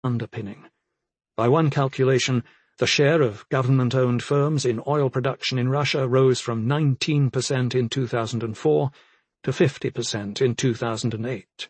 underpinning. By one calculation, the share of government-owned firms in oil production in Russia rose from 19% in 2004 to 50% in 2008.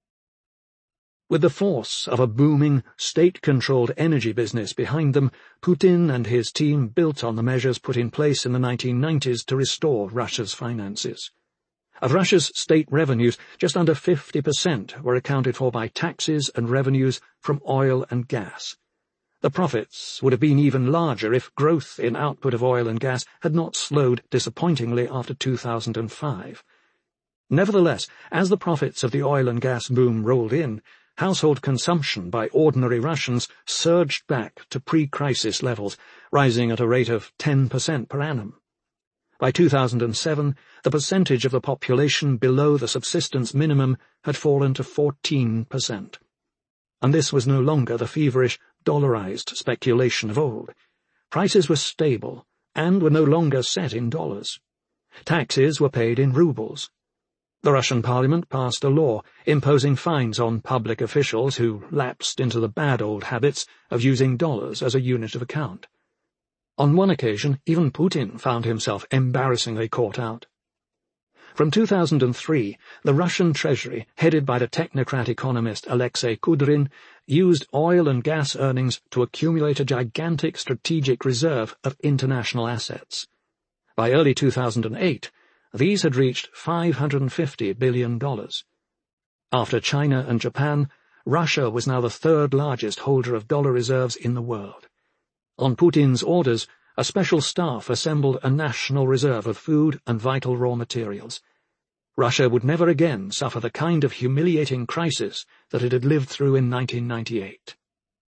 With the force of a booming, state-controlled energy business behind them, Putin and his team built on the measures put in place in the 1990s to restore Russia's finances. Of Russia's state revenues, just under 50% were accounted for by taxes and revenues from oil and gas. The profits would have been even larger if growth in output of oil and gas had not slowed disappointingly after 2005. Nevertheless, as the profits of the oil and gas boom rolled in, household consumption by ordinary Russians surged back to pre-crisis levels, rising at a rate of 10% per annum. By 2007, the percentage of the population below the subsistence minimum had fallen to 14%. And this was no longer the feverish, dollarized speculation of old. Prices were stable and were no longer set in dollars. Taxes were paid in rubles. The Russian parliament passed a law imposing fines on public officials who lapsed into the bad old habits of using dollars as a unit of account. On one occasion, even Putin found himself embarrassingly caught out. From 2003, the Russian treasury, headed by the technocrat economist Alexei Kudrin, used oil and gas earnings to accumulate a gigantic strategic reserve of international assets. By early 2008, these had reached $550 billion. After China and Japan, Russia was now the third largest holder of dollar reserves in the world. On Putin's orders, a special staff assembled a national reserve of food and vital raw materials. Russia would never again suffer the kind of humiliating crisis that it had lived through in 1998.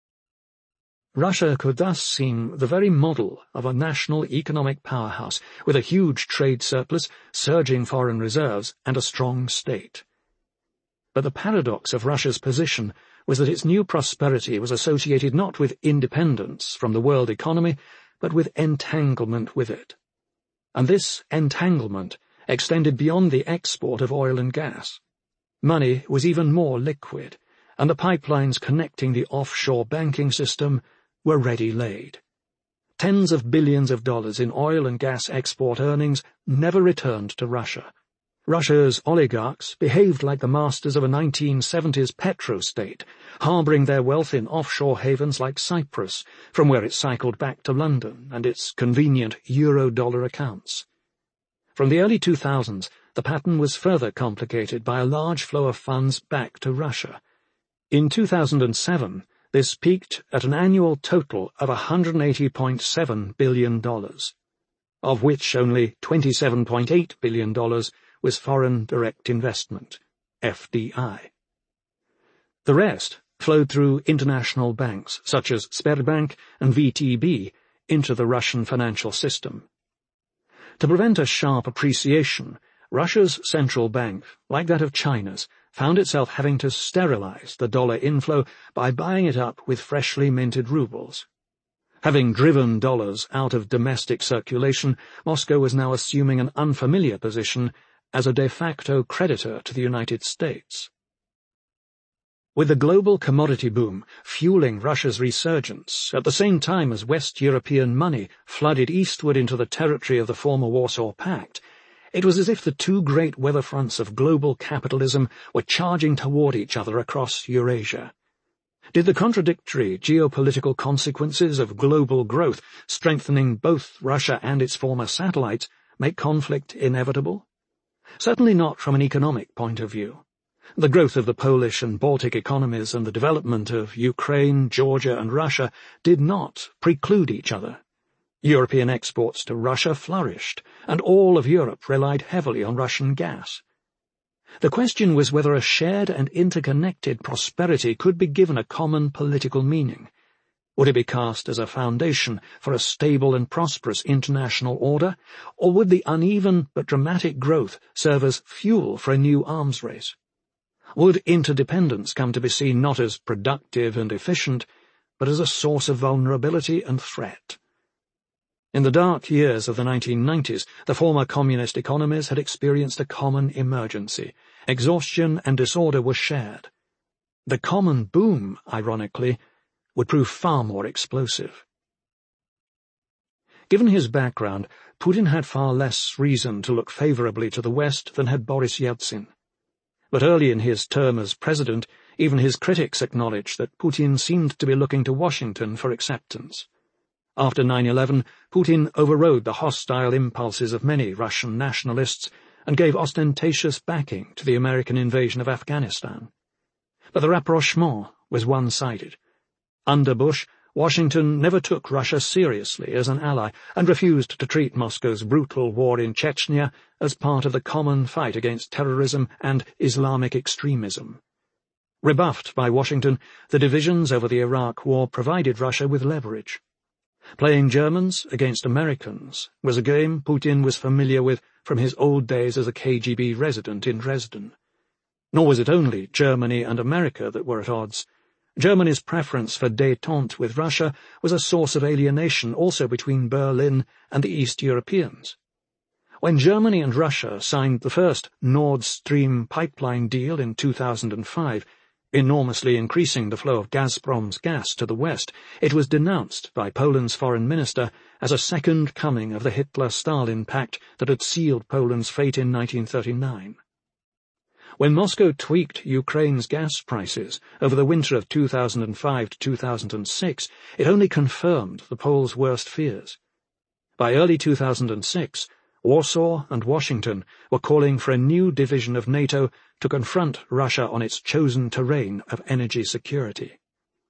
Russia could thus seem the very model of a national economic powerhouse, with a huge trade surplus, surging foreign reserves, and a strong state. But the paradox of Russia's position was that its new prosperity was associated not with independence from the world economy, but with entanglement with it. And this entanglement extended beyond the export of oil and gas. Money was even more liquid, and the pipelines connecting the offshore banking system were ready laid. Tens of billions of dollars in oil and gas export earnings never returned to Russia. Russia's oligarchs behaved like the masters of a 1970s petrostate, harbouring their wealth in offshore havens like Cyprus, from where it cycled back to London and its convenient euro-dollar accounts. From the early 2000s, the pattern was further complicated by a large flow of funds back to Russia. In 2007, this peaked at an annual total of $180.7 billion, of which only $27.8 billion was foreign direct investment, FDI. The rest flowed through international banks such as Sberbank and VTB into the Russian financial system. To prevent a sharp appreciation, Russia's central bank, like that of China's, found itself having to sterilize the dollar inflow by buying it up with freshly minted rubles. Having driven dollars out of domestic circulation, Moscow was now assuming an unfamiliar position as a de facto creditor to the United States. With the global commodity boom fueling Russia's resurgence at the same time as West European money flooded eastward into the territory of the former Warsaw Pact, it was as if the two great weather fronts of global capitalism were charging toward each other across Eurasia. Did the contradictory geopolitical consequences of global growth, strengthening both Russia and its former satellites, make conflict inevitable? Certainly not from an economic point of view. The growth of the Polish and Baltic economies and the development of Ukraine, Georgia, and Russia did not preclude each other. European exports to Russia flourished, and all of Europe relied heavily on Russian gas. The question was whether a shared and interconnected prosperity could be given a common political meaning. Would it be cast as a foundation for a stable and prosperous international order, or would the uneven but dramatic growth serve as fuel for a new arms race? Would interdependence come to be seen not as productive and efficient, but as a source of vulnerability and threat? In the dark years of the 1990s, the former communist economies had experienced a common emergency. Exhaustion and disorder were shared. The common boom, ironically, would prove far more explosive. Given his background, Putin had far less reason to look favorably to the West than had Boris Yeltsin. But early in his term as president, even his critics acknowledged that Putin seemed to be looking to Washington for acceptance. After 9/11, Putin overrode the hostile impulses of many Russian nationalists and gave ostentatious backing to the American invasion of Afghanistan. But the rapprochement was one-sided. Under Bush, Washington never took Russia seriously as an ally and refused to treat Moscow's brutal war in Chechnya as part of the common fight against terrorism and Islamic extremism. Rebuffed by Washington, the divisions over the Iraq War provided Russia with leverage. Playing Germans against Americans was a game Putin was familiar with from his old days as a KGB resident in Dresden. Nor was it only Germany and America that were at odds. Germany's preference for détente with Russia was a source of alienation also between Berlin and the East Europeans. When Germany and Russia signed the first Nord Stream pipeline deal in 2005, enormously increasing the flow of Gazprom's gas to the West, it was denounced by Poland's foreign minister as a second coming of the Hitler-Stalin pact that had sealed Poland's fate in 1939. When Moscow tweaked Ukraine's gas prices over the winter of 2005 to 2006, it only confirmed the Poles' worst fears. By early 2006, Warsaw and Washington were calling for a new division of NATO to confront Russia on its chosen terrain of energy security.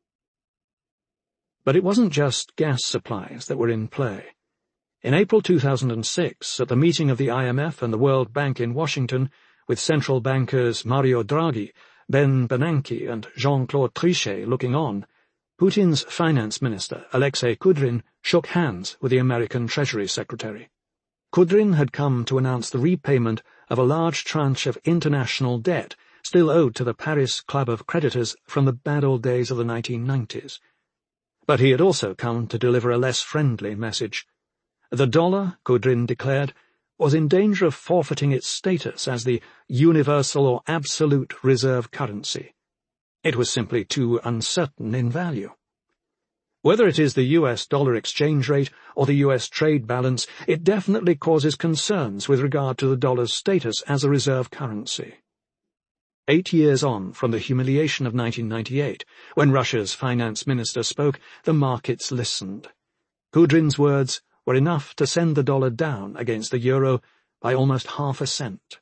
But it wasn't just gas supplies that were in play. In April 2006, at the meeting of the IMF and the World Bank in Washington, with central bankers Mario Draghi, Ben Bernanke and Jean-Claude Trichet looking on, Putin's finance minister, Alexei Kudrin, shook hands with the American Treasury Secretary. Kudrin had come to announce the repayment of a large tranche of international debt still owed to the Paris Club of Creditors from the bad old days of the 1990s. But he had also come to deliver a less friendly message. The dollar, Kudrin declared, was in danger of forfeiting its status as the universal or absolute reserve currency. It was simply too uncertain in value. Whether it is the US dollar exchange rate or the US trade balance, it definitely causes concerns with regard to the dollar's status as a reserve currency. 8 years on from the humiliation of 1998, when Russia's finance minister spoke, the markets listened. Kudrin's words were enough to send the dollar down against the euro by almost 0.5 cent.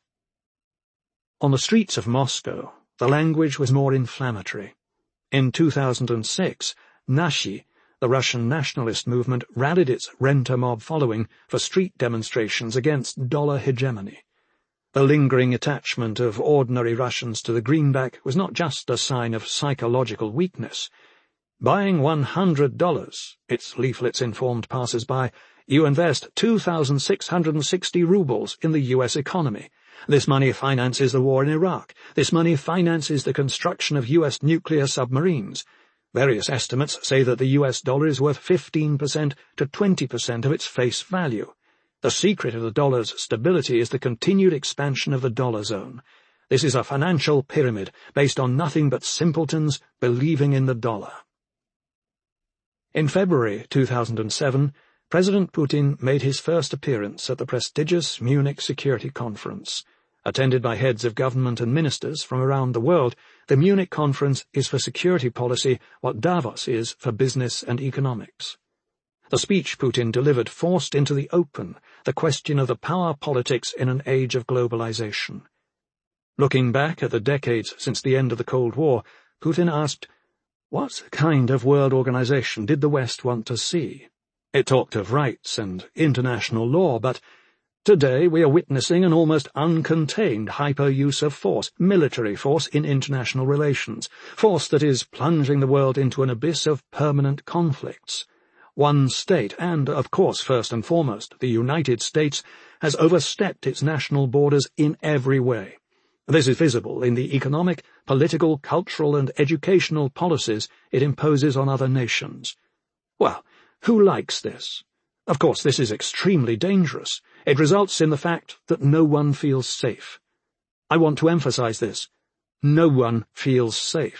On the streets of Moscow, the language was more inflammatory. In 2006, Nashi, the Russian nationalist movement, rallied its renter mob following for street demonstrations against dollar hegemony. The lingering attachment of ordinary Russians to the greenback was not just a sign of psychological weakness. Buying $100, its leaflets informed passers-by, you invest 2,660 rubles in the US economy. This money finances the war in Iraq. This money finances the construction of US nuclear submarines. Various estimates say that the US dollar is worth 15% to 20% of its face value. The secret of the dollar's stability is the continued expansion of the dollar zone. This is a financial pyramid based on nothing but simpletons believing in the dollar. In February 2007, President Putin made his first appearance at the prestigious Munich Security Conference. Attended by heads of government and ministers from around the world, the Munich Conference is for security policy what Davos is for business and economics. The speech Putin delivered forced into the open the question of the power politics in an age of globalization. Looking back at the decades since the end of the Cold War, Putin asked, what kind of world organization did the West want to see? It talked of rights and international law, but today we are witnessing an almost uncontained hyper-use of force, military force in international relations, force that is plunging the world into an abyss of permanent conflicts. One state, and, of course, first and foremost, the United States, has overstepped its national borders in every way. This is visible in the economic, political, cultural, and educational policies it imposes on other nations. Well, who likes this? Of course, this is extremely dangerous. It results in the fact that no one feels safe. I want to emphasize this. No one feels safe.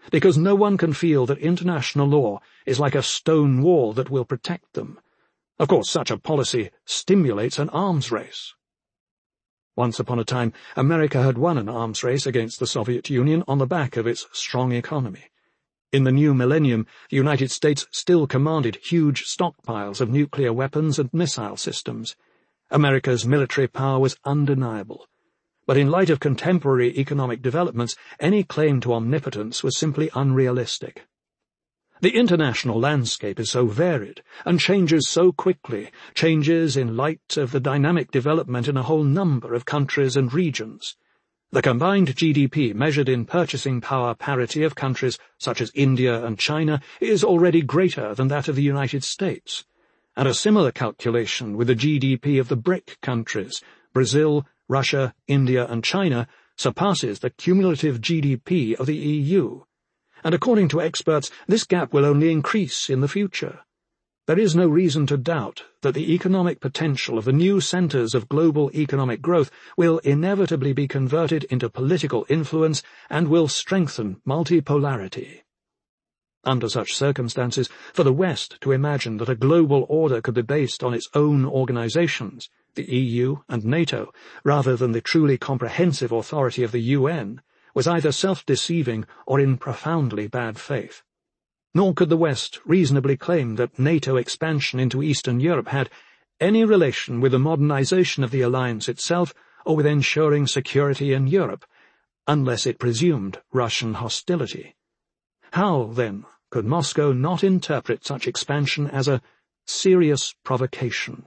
because no one can feel that international law is like a stone wall that will protect them. Of course, such a policy stimulates an arms race. Once upon a time, America had won an arms race against the Soviet Union on the back of its strong economy. In the new millennium, the United States still commanded huge stockpiles of nuclear weapons and missile systems. America's military power was undeniable. But in light of contemporary economic developments, any claim to omnipotence was simply unrealistic. The international landscape is so varied and changes so quickly, changes in light of the dynamic development in a whole number of countries and regions. The combined GDP measured in purchasing power parity of countries such as India and China is already greater than that of the United States, and a similar calculation with the GDP of the BRIC countries, Brazil, Russia, India and China, surpasses the cumulative GDP of the EU. And according to experts, this gap will only increase in the future. There is no reason to doubt that the economic potential of the new centres of global economic growth will inevitably be converted into political influence and will strengthen multipolarity. Under such circumstances, for the West to imagine that a global order could be based on its own organisations, the EU and NATO, rather than the truly comprehensive authority of the UN, was either self-deceiving or in profoundly bad faith. Nor could the West reasonably claim that NATO expansion into Eastern Europe had any relation with the modernization of the alliance itself or with ensuring security in Europe, unless it presumed Russian hostility. How, then, could Moscow not interpret such expansion as a serious provocation?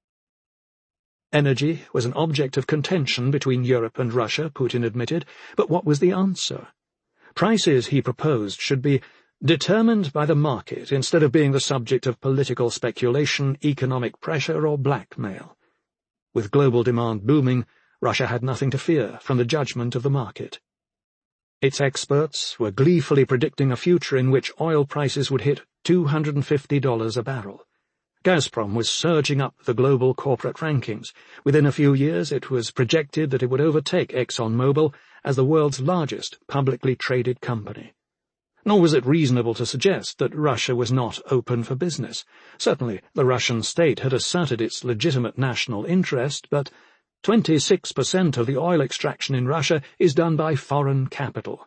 Energy was an object of contention between Europe and Russia, Putin admitted, but what was the answer? Prices, he proposed, should be determined by the market instead of being the subject of political speculation, economic pressure, or blackmail. With global demand booming, Russia had nothing to fear from the judgment of the market. Its experts were gleefully predicting a future in which oil prices would hit $250 a barrel. Gazprom was surging up the global corporate rankings. Within a few years, it was projected that it would overtake ExxonMobil as the world's largest publicly traded company. Nor was it reasonable to suggest that Russia was not open for business. Certainly, the Russian state had asserted its legitimate national interest, but 26% of the oil extraction in Russia is done by foreign capital.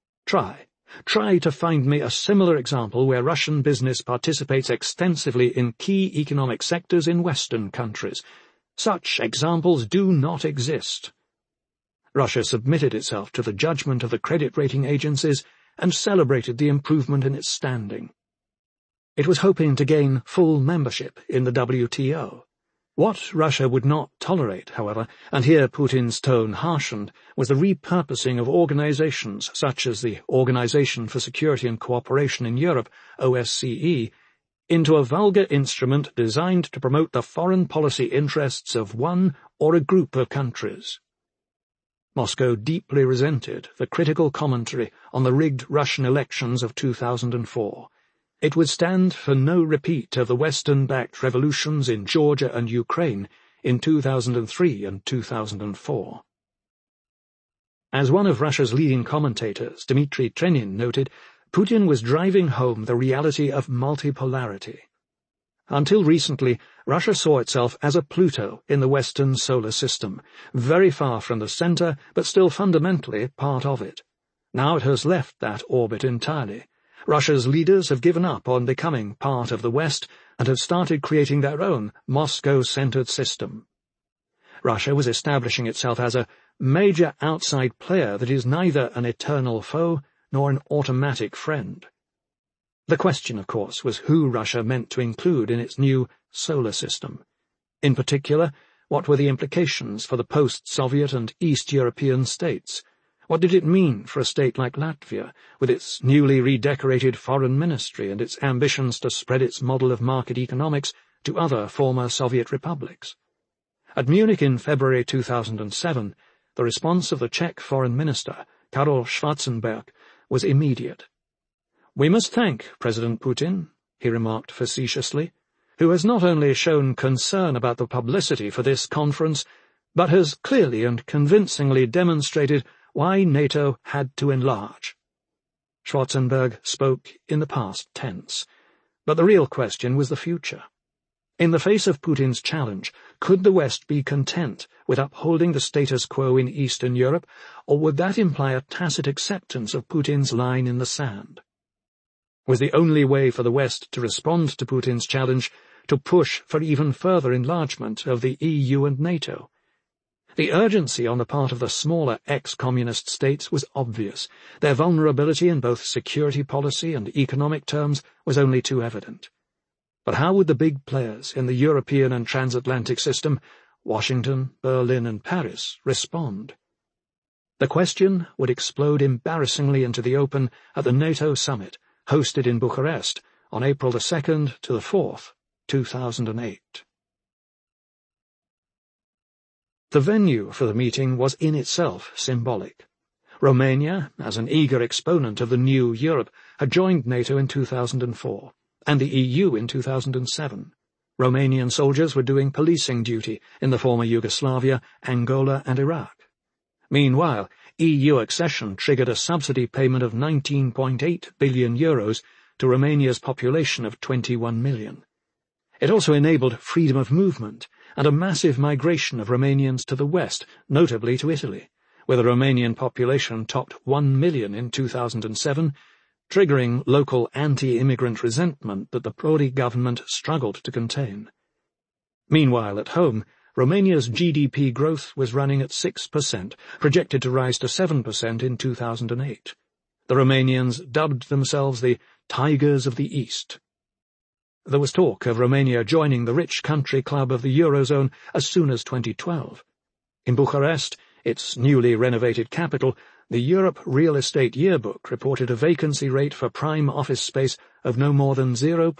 Try to find me a similar example where Russian business participates extensively in key economic sectors in Western countries. Such examples do not exist. Russia submitted itself to the judgment of the credit rating agencies and celebrated the improvement in its standing. It was hoping to gain full membership in the WTO. What Russia would not tolerate, however, and here Putin's tone harshened, was the repurposing of organizations such as the Organization for Security and Cooperation in Europe, OSCE, into a vulgar instrument designed to promote the foreign policy interests of one or a group of countries. Moscow deeply resented the critical commentary on the rigged Russian elections of 2004. It would stand for no repeat of the Western-backed revolutions in Georgia and Ukraine in 2003 and 2004. As one of Russia's leading commentators, Dmitry Trenin, noted, Putin was driving home the reality of multipolarity. Until recently, Russia saw itself as a Pluto in the Western solar system, very far from the center, but still fundamentally part of it. Now it has left that orbit entirely. Russia's leaders have given up on becoming part of the West and have started creating their own Moscow-centered system. Russia was establishing itself as a major outside player that is neither an eternal foe nor an automatic friend. The question, of course, was who Russia meant to include in its new solar system. In particular, what were the implications for the post-Soviet and East European states? What did it mean for a state like Latvia, with its newly redecorated foreign ministry and its ambitions to spread its model of market economics to other former Soviet republics? At Munich in February 2007, the response of the Czech foreign minister, Karol Schwarzenberg, was immediate. "We must thank President Putin," he remarked facetiously, "who has not only shown concern about the publicity for this conference, but has clearly and convincingly demonstrated why NATO had to enlarge." Schwarzenberg spoke in the past tense, but the real question was the future. In the face of Putin's challenge, could the West be content with upholding the status quo in Eastern Europe, or would that imply a tacit acceptance of Putin's line in the sand? Was the only way for the West to respond to Putin's challenge to push for even further enlargement of the EU and NATO? The urgency on the part of the smaller ex-communist states was obvious. Their vulnerability in both security policy and economic terms was only too evident. But how would the big players in the European and transatlantic system, Washington, Berlin and Paris, respond? The question would explode embarrassingly into the open at the NATO summit, hosted in Bucharest on April the 2nd to the 4th, 2008. The venue for the meeting was in itself symbolic. Romania, as an eager exponent of the new Europe, had joined NATO in 2004. And the EU in 2007. Romanian soldiers were doing policing duty in the former Yugoslavia, Angola and Iraq. Meanwhile, EU accession triggered a subsidy payment of €19.8 billion to Romania's population of 21 million. It also enabled freedom of movement and a massive migration of Romanians to the west, notably to Italy, where the Romanian population topped 1 million in 2007, triggering local anti-immigrant resentment that the Prodi government struggled to contain. Meanwhile, at home, Romania's GDP growth was running at 6%, projected to rise to 7% in 2008. The Romanians dubbed themselves the Tigers of the East. There was talk of Romania joining the rich country club of the Eurozone as soon as 2012. In Bucharest, its newly renovated capital, the Europe Real Estate Yearbook reported a vacancy rate for prime office space of no more than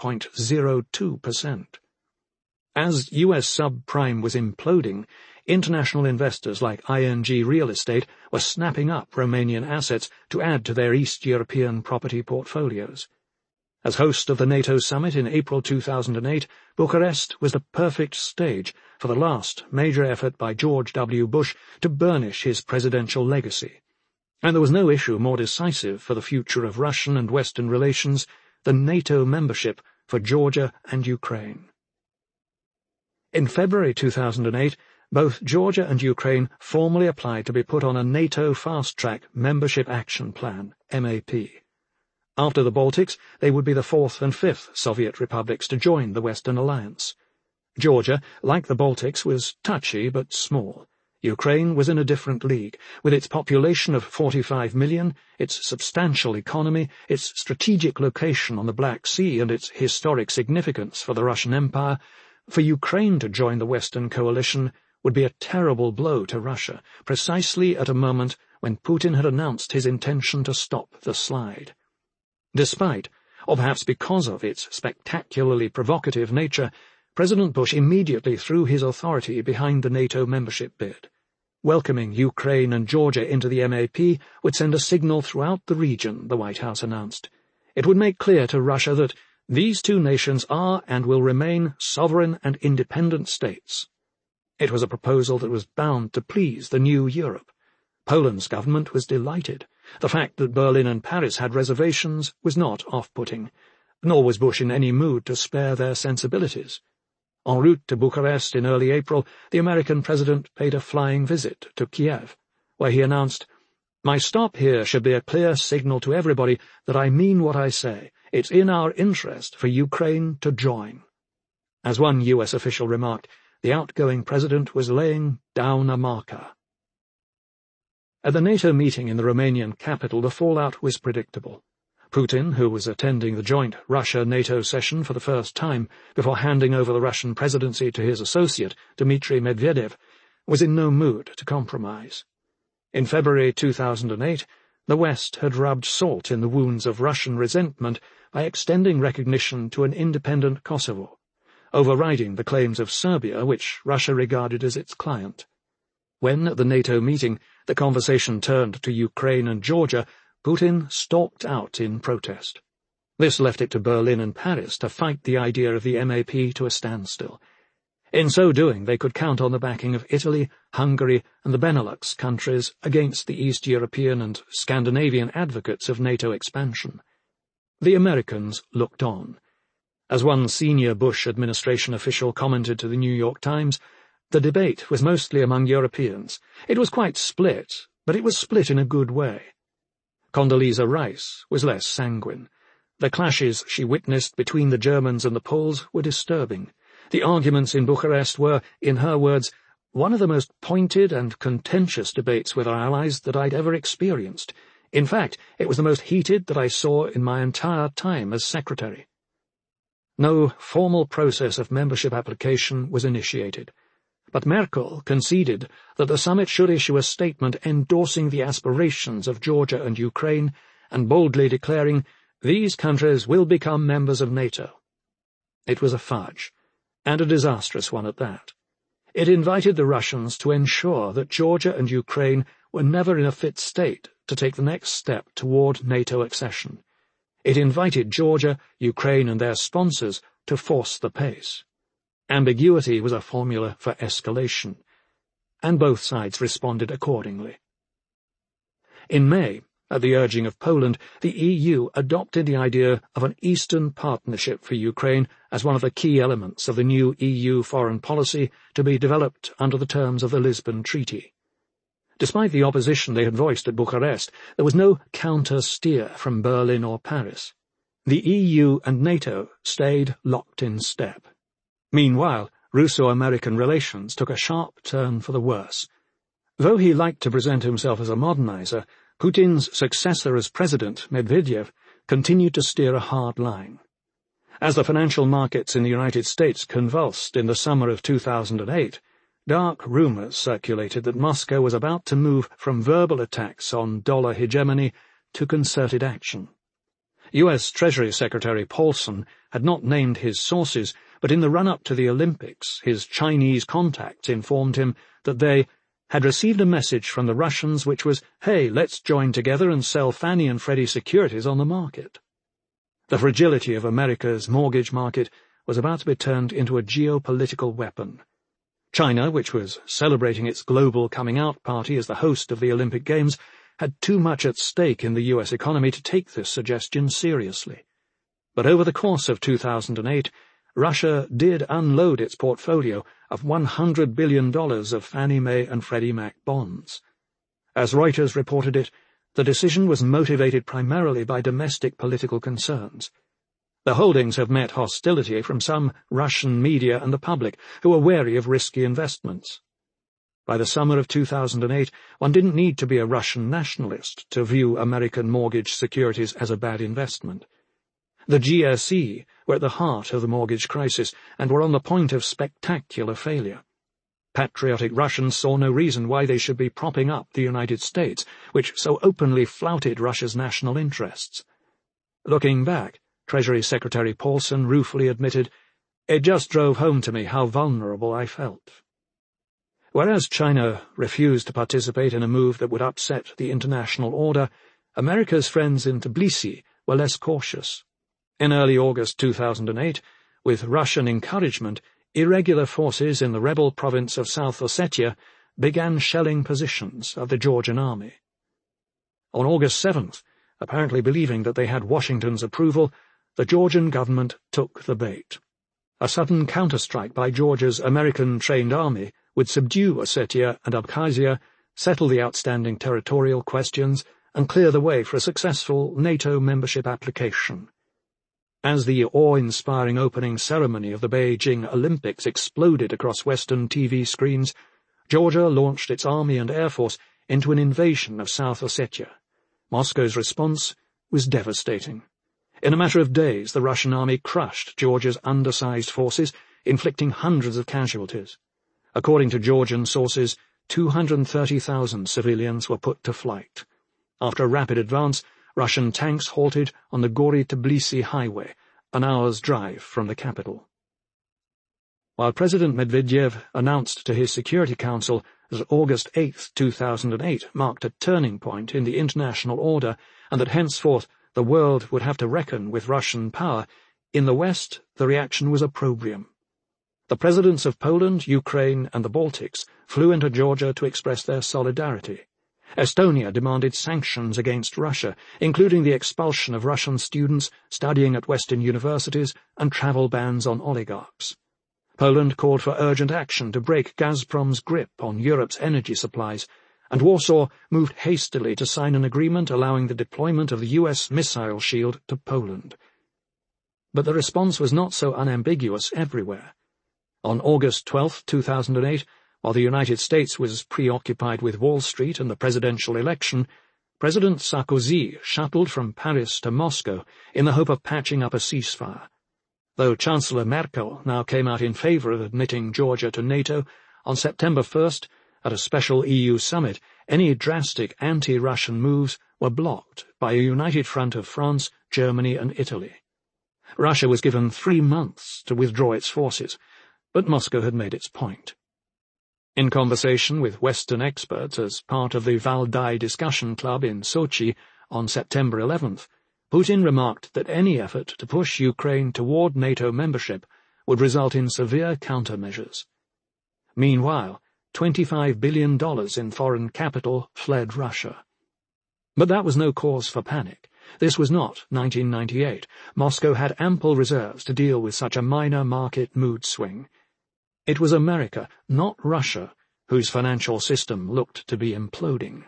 0.02%. As US subprime was imploding, international investors like ING Real Estate were snapping up Romanian assets to add to their East European property portfolios. As host of the NATO summit in April 2008, Bucharest was the perfect stage for the last major effort by George W. Bush to burnish his presidential legacy. And there was no issue more decisive for the future of Russian and Western relations than NATO membership for Georgia and Ukraine. In February 2008, both Georgia and Ukraine formally applied to be put on a NATO fast-track Membership Action Plan, MAP. After the Baltics, they would be the fourth and fifth Soviet republics to join the Western Alliance. Georgia, like the Baltics, was touchy but small. Ukraine was in a different league, with its population of 45 million, its substantial economy, its strategic location on the Black Sea and its historic significance for the Russian Empire. For Ukraine to join the Western coalition would be a terrible blow to Russia, precisely at a moment when Putin had announced his intention to stop the slide. Despite, or perhaps because of, its spectacularly provocative nature, President Bush immediately threw his authority behind the NATO membership bid. Welcoming Ukraine and Georgia into the MAP would send a signal throughout the region, the White House announced. It would make clear to Russia that these two nations are and will remain sovereign and independent states. It was a proposal that was bound to please the new Europe. Poland's government was delighted. The fact that Berlin and Paris had reservations was not off-putting, nor was Bush in any mood to spare their sensibilities. En route to Bucharest in early April, the American president paid a flying visit to Kiev, where he announced, "My stop here should be a clear signal to everybody that I mean what I say. It's in our interest for Ukraine to join." As one U.S. official remarked, the outgoing president was laying down a marker. At the NATO meeting in the Romanian capital, the fallout was predictable. Putin, who was attending the joint Russia-NATO session for the first time before handing over the Russian presidency to his associate, Dmitry Medvedev, was in no mood to compromise. In February 2008, the West had rubbed salt in the wounds of Russian resentment by extending recognition to an independent Kosovo, overriding the claims of Serbia, which Russia regarded as its client. When, at the NATO meeting, the conversation turned to Ukraine and Georgia, Putin stalked out in protest. This left it to Berlin and Paris to fight the idea of the MAP to a standstill. In so doing, they could count on the backing of Italy, Hungary, and the Benelux countries against the East European and Scandinavian advocates of NATO expansion. The Americans looked on. As one senior Bush administration official commented to the New York Times, the debate was mostly among Europeans. It was quite split, but it was split in a good way. Condoleezza Rice was less sanguine. The clashes she witnessed between the Germans and the Poles were disturbing. The arguments in Bucharest were, in her words, one of the most pointed and contentious debates with our allies that I'd ever experienced. In fact, it was the most heated that I saw in my entire time as secretary. No formal process of membership application was initiated, but Merkel conceded that the summit should issue a statement endorsing the aspirations of Georgia and Ukraine and boldly declaring, "These countries will become members of NATO." It was a fudge, and a disastrous one at that. It invited the Russians to ensure that Georgia and Ukraine were never in a fit state to take the next step toward NATO accession. It invited Georgia, Ukraine, and their sponsors to force the pace. Ambiguity was a formula for escalation, and both sides responded accordingly. In May, at the urging of Poland, the EU adopted the idea of an Eastern Partnership for Ukraine as one of the key elements of the new EU foreign policy to be developed under the terms of the Lisbon Treaty. Despite the opposition they had voiced at Bucharest, there was no counter-steer from Berlin or Paris. The EU and NATO stayed locked in step. Meanwhile, Russo-American relations took a sharp turn for the worse. Though he liked to present himself as a modernizer, Putin's successor as president, Medvedev, continued to steer a hard line. As the financial markets in the United States convulsed in the summer of 2008, dark rumors circulated that Moscow was about to move from verbal attacks on dollar hegemony to concerted action. U.S. Treasury Secretary Paulson had not named his sources, but in the run-up to the Olympics, his Chinese contacts informed him that they had received a message from the Russians which was, "Hey, let's join together and sell Fannie and Freddie securities on the market." The fragility of America's mortgage market was about to be turned into a geopolitical weapon. China, which was celebrating its global coming-out party as the host of the Olympic Games, had too much at stake in the U.S. economy to take this suggestion seriously. But over the course of 2008, Russia did unload its portfolio of $100 billion of Fannie Mae and Freddie Mac bonds. As Reuters reported it, the decision was motivated primarily by domestic political concerns. The holdings have met hostility from some Russian media and the public, who are wary of risky investments. By the summer of 2008, one didn't need to be a Russian nationalist to view American mortgage securities as a bad investment. The GSE were at the heart of the mortgage crisis and were on the point of spectacular failure. Patriotic Russians saw no reason why they should be propping up the United States, which so openly flouted Russia's national interests. Looking back, Treasury Secretary Paulson ruefully admitted, "It just drove home to me how vulnerable I felt." Whereas China refused to participate in a move that would upset the international order, America's friends in Tbilisi were less cautious. In early August 2008, with Russian encouragement, irregular forces in the rebel province of South Ossetia began shelling positions of the Georgian army. On August 7th, apparently believing that they had Washington's approval, the Georgian government took the bait. A sudden counterstrike by Georgia's American-trained army would subdue Ossetia and Abkhazia, settle the outstanding territorial questions, and clear the way for a successful NATO membership application. As the awe-inspiring opening ceremony of the Beijing Olympics exploded across Western TV screens, Georgia launched its army and air force into an invasion of South Ossetia. Moscow's response was devastating. In a matter of days, the Russian army crushed Georgia's undersized forces, inflicting hundreds of casualties. According to Georgian sources, 230,000 civilians were put to flight. After a rapid advance, Russian tanks halted on the Gori-Tbilisi highway, an hour's drive from the capital. While President Medvedev announced to his Security Council that August 8, 2008 marked a turning point in the international order and that henceforth the world would have to reckon with Russian power, in the West the reaction was opprobrium. The presidents of Poland, Ukraine, and the Baltics flew into Georgia to express their solidarity. Estonia demanded sanctions against Russia, including the expulsion of Russian students studying at Western universities and travel bans on oligarchs. Poland called for urgent action to break Gazprom's grip on Europe's energy supplies, and Warsaw moved hastily to sign an agreement allowing the deployment of the US missile shield to Poland. But the response was not so unambiguous everywhere. On August 12, 2008, while the United States was preoccupied with Wall Street and the presidential election, President Sarkozy shuttled from Paris to Moscow in the hope of patching up a ceasefire. Though Chancellor Merkel now came out in favour of admitting Georgia to NATO, on September 1st, at a special EU summit, any drastic anti-Russian moves were blocked by a united front of France, Germany, and Italy. Russia was given 3 months to withdraw its forces, but Moscow had made its point. In conversation with Western experts as part of the Valdai Discussion Club in Sochi on September 11th, Putin remarked that any effort to push Ukraine toward NATO membership would result in severe countermeasures. Meanwhile, $25 billion in foreign capital fled Russia. But that was no cause for panic. This was not 1998. Moscow had ample reserves to deal with such a minor market mood swing. It was America, not Russia, whose financial system looked to be imploding.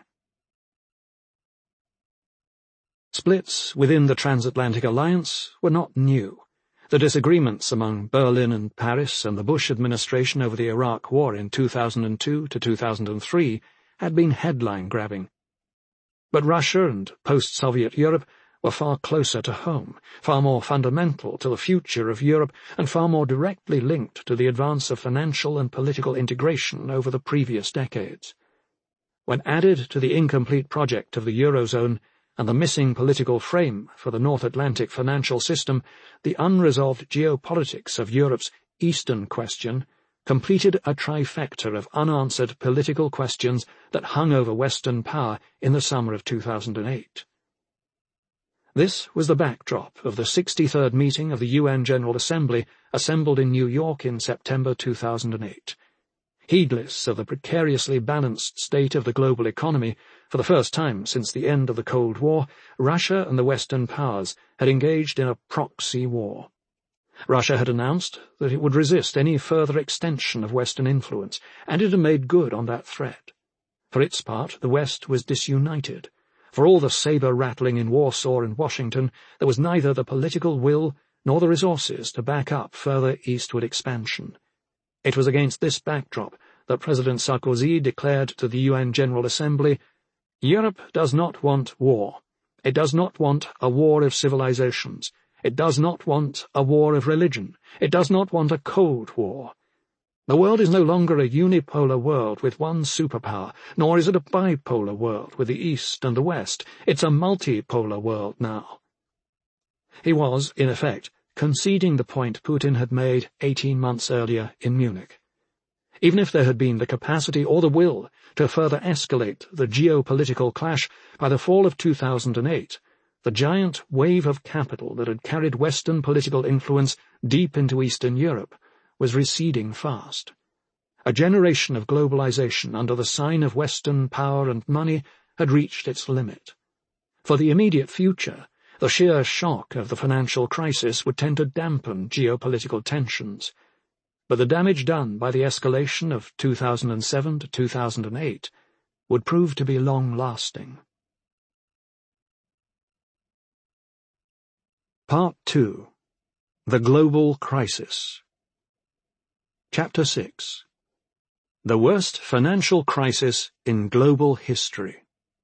Splits within the transatlantic alliance were not new. The disagreements among Berlin and Paris and the Bush administration over the Iraq War in 2002 to 2003 had been headline-grabbing. But Russia and post-Soviet Europe were far closer to home, far more fundamental to the future of Europe, and far more directly linked to the advance of financial and political integration over the previous decades. When added to the incomplete project of the Eurozone and the missing political frame for the North Atlantic financial system, the unresolved geopolitics of Europe's Eastern question completed a trifecta of unanswered political questions that hung over Western power in the summer of 2008. This was the backdrop of the 63rd meeting of the UN General Assembly assembled in New York in September 2008. Heedless of the precariously balanced state of the global economy, for the first time since the end of the Cold War, Russia and the Western powers had engaged in a proxy war. Russia had announced that it would resist any further extension of Western influence, and it had made good on that threat. For its part, the West was disunited. For all the sabre-rattling in Warsaw and Washington, there was neither the political will nor the resources to back up further eastward expansion. It was against this backdrop that President Sarkozy declared to the UN General Assembly, "Europe does not want war. It does not want a war of civilizations. It does not want a war of religion. It does not want a Cold War. The world is no longer a unipolar world with one superpower, nor is it a bipolar world with the East and the West. It's a multipolar world now." He was, in effect, conceding the point Putin had made 18 months earlier in Munich. Even if there had been the capacity or the will to further escalate the geopolitical clash by the fall of 2008, the giant wave of capital that had carried Western political influence deep into Eastern Europe was receding fast. A generation of globalization under the sign of Western power and money had reached its limit. For the immediate future, the sheer shock of the financial crisis would tend to dampen geopolitical tensions. But the damage done by the escalation of 2007 to 2008 would prove to be long-lasting. Part 2. The Global Crisis. Chapter 6. The Worst Financial Crisis in Global History.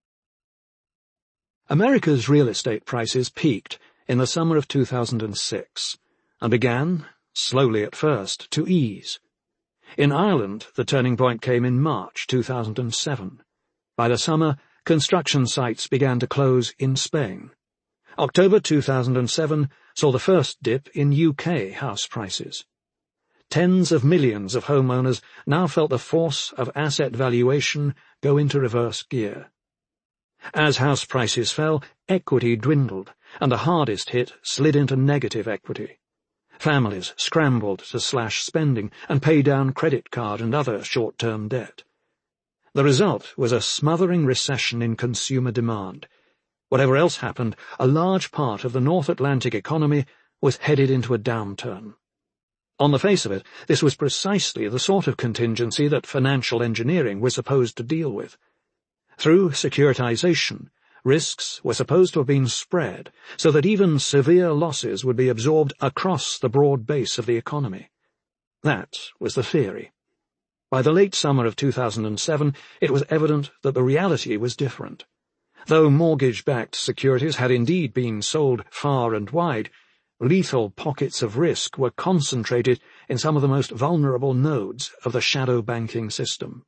America's real estate prices peaked in the summer of 2006 and began, slowly at first, to ease. In Ireland, the turning point came in March 2007. By the summer, construction sites began to close in Spain. October 2007 saw the first dip in UK house prices. Tens of millions of homeowners now felt the force of asset valuation go into reverse gear. As house prices fell, equity dwindled, and the hardest hit slid into negative equity. Families scrambled to slash spending and pay down credit card and other short-term debt. The result was a smothering recession in consumer demand. Whatever else happened, a large part of the North Atlantic economy was headed into a downturn. On the face of it, this was precisely the sort of contingency that financial engineering was supposed to deal with. Through securitization, risks were supposed to have been spread so that even severe losses would be absorbed across the broad base of the economy. That was the theory. By the late summer of 2007, it was evident that the reality was different. Though mortgage-backed securities had indeed been sold far and wide, lethal pockets of risk were concentrated in some of the most vulnerable nodes of the shadow banking system.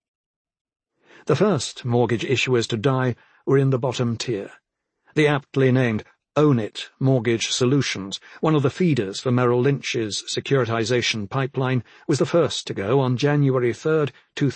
The first mortgage issuers to die were in the bottom tier. The aptly named Own It Mortgage Solutions, one of the feeders for Merrill Lynch's securitization pipeline, was the first to go on January 3,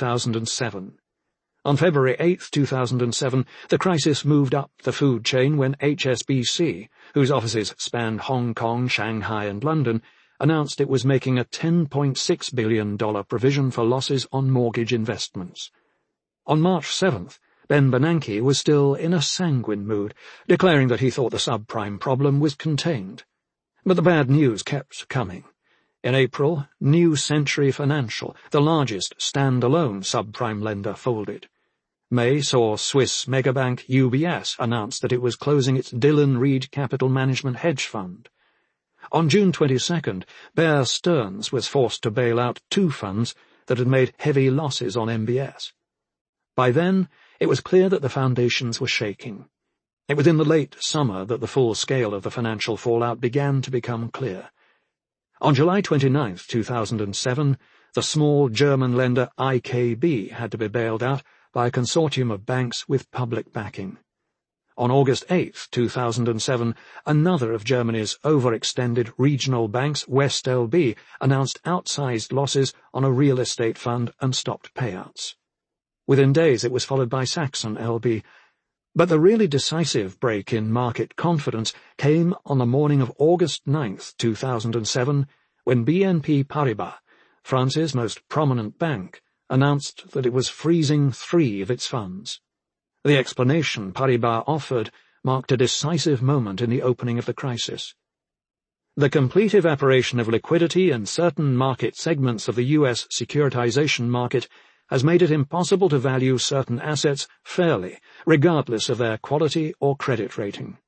2007. On February 8, 2007, the crisis moved up the food chain when HSBC, whose offices spanned Hong Kong, Shanghai and London, announced it was making a $10.6 billion provision for losses on mortgage investments. On March 7th, Ben Bernanke was still in a sanguine mood, declaring that he thought the subprime problem was contained. But the bad news kept coming. In April, New Century Financial, the largest stand-alone subprime lender, folded. May saw Swiss megabank UBS announce that it was closing its Dillon Read Capital Management hedge fund. On June 22nd, Bear Stearns was forced to bail out two funds that had made heavy losses on MBS. By then, it was clear that the foundations were shaking. It was in the late summer that the full scale of the financial fallout began to become clear. On July 29, 2007, the small German lender IKB had to be bailed out by a consortium of banks with public backing. On August 8, 2007, another of Germany's overextended regional banks, WestLB, announced outsized losses on a real estate fund and stopped payouts. Within days it was followed by Saxon LB. But the really decisive break in market confidence came on the morning of August 9, 2007, when BNP Paribas, France's most prominent bank, announced that it was freezing 3 of its funds. The explanation Paribas offered marked a decisive moment in the opening of the crisis. The complete evaporation of liquidity in certain market segments of the U.S. securitization market has made it impossible to value certain assets fairly, regardless of their quality or credit rating.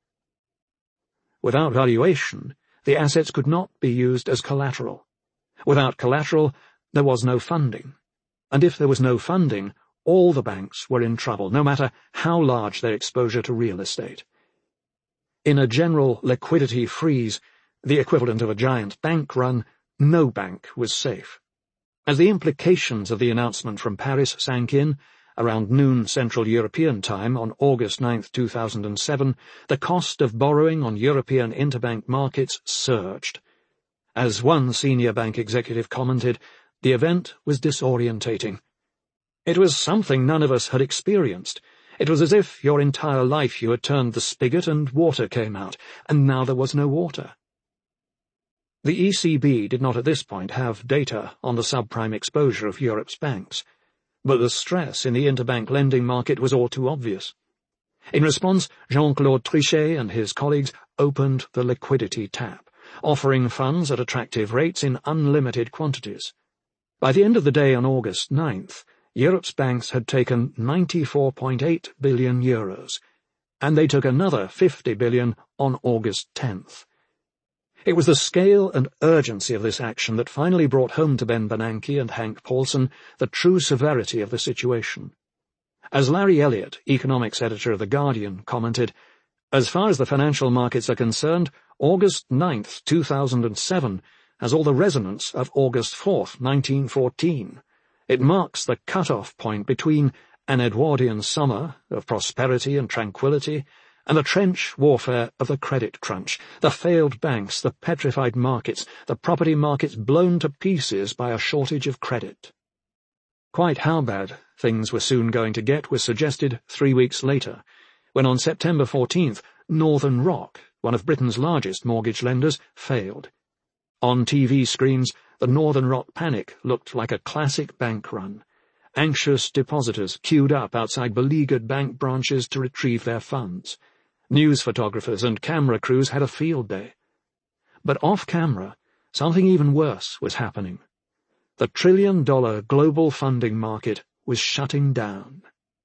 Without valuation, the assets could not be used as collateral. Without collateral, there was no funding. And if there was no funding, all the banks were in trouble, no matter how large their exposure to real estate. In a general liquidity freeze, the equivalent of a giant bank run, no bank was safe. As the implications of the announcement from Paris sank in, around noon Central European time on August 9, 2007, the cost of borrowing on European interbank markets surged. As one senior bank executive commented, the event was disorientating. It was something none of us had experienced. It was as if your entire life you had turned the spigot and water came out, and now there was no water. The ECB did not at this point have data on the subprime exposure of Europe's banks, but the stress in the interbank lending market was all too obvious. In response, Jean-Claude Trichet and his colleagues opened the liquidity tap, offering funds at attractive rates in unlimited quantities. By the end of the day on August 9th, Europe's banks had taken 94.8 billion euros, and they took another 50 billion on August 10th. It was the scale and urgency of this action that finally brought home to Ben Bernanke and Hank Paulson the true severity of the situation. As Larry Elliott, economics editor of The Guardian, commented, "As far as the financial markets are concerned, August 9th, 2007 has all the resonance of August 4th, 1914. It marks the cut-off point between an Edwardian summer of prosperity and tranquility and the trench warfare of the credit crunch, the failed banks, the petrified markets, the property markets blown to pieces by a shortage of credit." Quite how bad things were soon going to get was suggested 3 weeks later, when on September 14th, Northern Rock, one of Britain's largest mortgage lenders, failed. On TV screens, the Northern Rock panic looked like a classic bank run. Anxious depositors queued up outside beleaguered bank branches to retrieve their funds. News photographers and camera crews had a field day. But off-camera, something even worse was happening. The trillion-dollar global funding market was shutting down.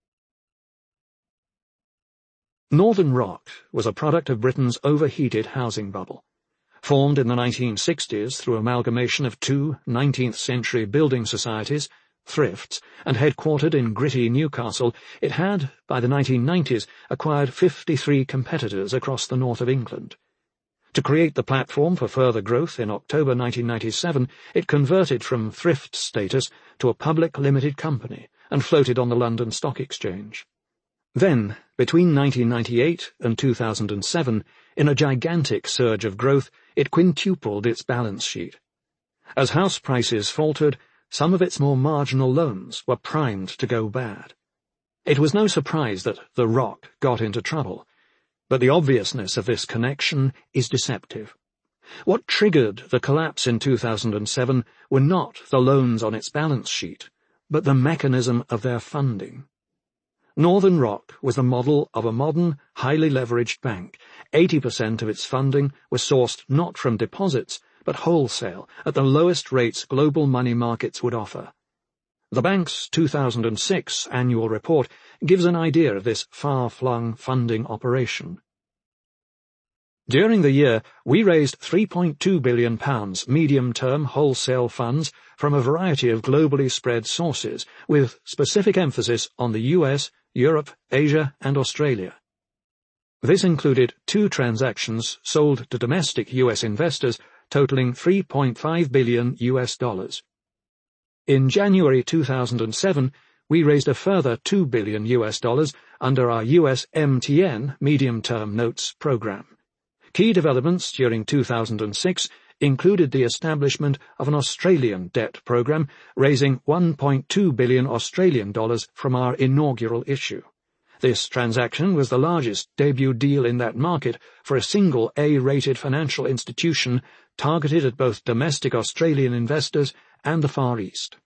Northern Rock was a product of Britain's overheated housing bubble. Formed in the 1960s through amalgamation of two 19th-century building societies, Thrifts, and headquartered in gritty Newcastle, it had, by the 1990s, acquired 53 competitors across the north of England. To create the platform for further growth in October 1997, it converted from thrift status to a public limited company and floated on the London Stock Exchange. Then, between 1998 and 2007, in a gigantic surge of growth, it quintupled its balance sheet. As house prices faltered, some of its more marginal loans were primed to go bad. It was no surprise that the Rock got into trouble, but the obviousness of this connection is deceptive. What triggered the collapse in 2007 were not the loans on its balance sheet, but the mechanism of their funding. Northern Rock was the model of a modern, highly leveraged bank. 80% of its funding was sourced not from deposits, but wholesale, at the lowest rates global money markets would offer. The bank's 2006 annual report gives an idea of this far-flung funding operation. During the year, we raised £3.2 billion medium-term wholesale funds from a variety of globally spread sources, with specific emphasis on the US, Europe, Asia, and Australia. This included 2 transactions sold to domestic US investors totaling $3.5 billion. In January 2007, we raised a further $2 billion under our US MTN medium-term notes program. Key developments during 2006 included the establishment of an Australian debt program, raising $1.2 billion Australian dollars from our inaugural issue. This transaction was the largest debut deal in that market for a single A-rated financial institution targeted at both domestic Australian investors and the Far East.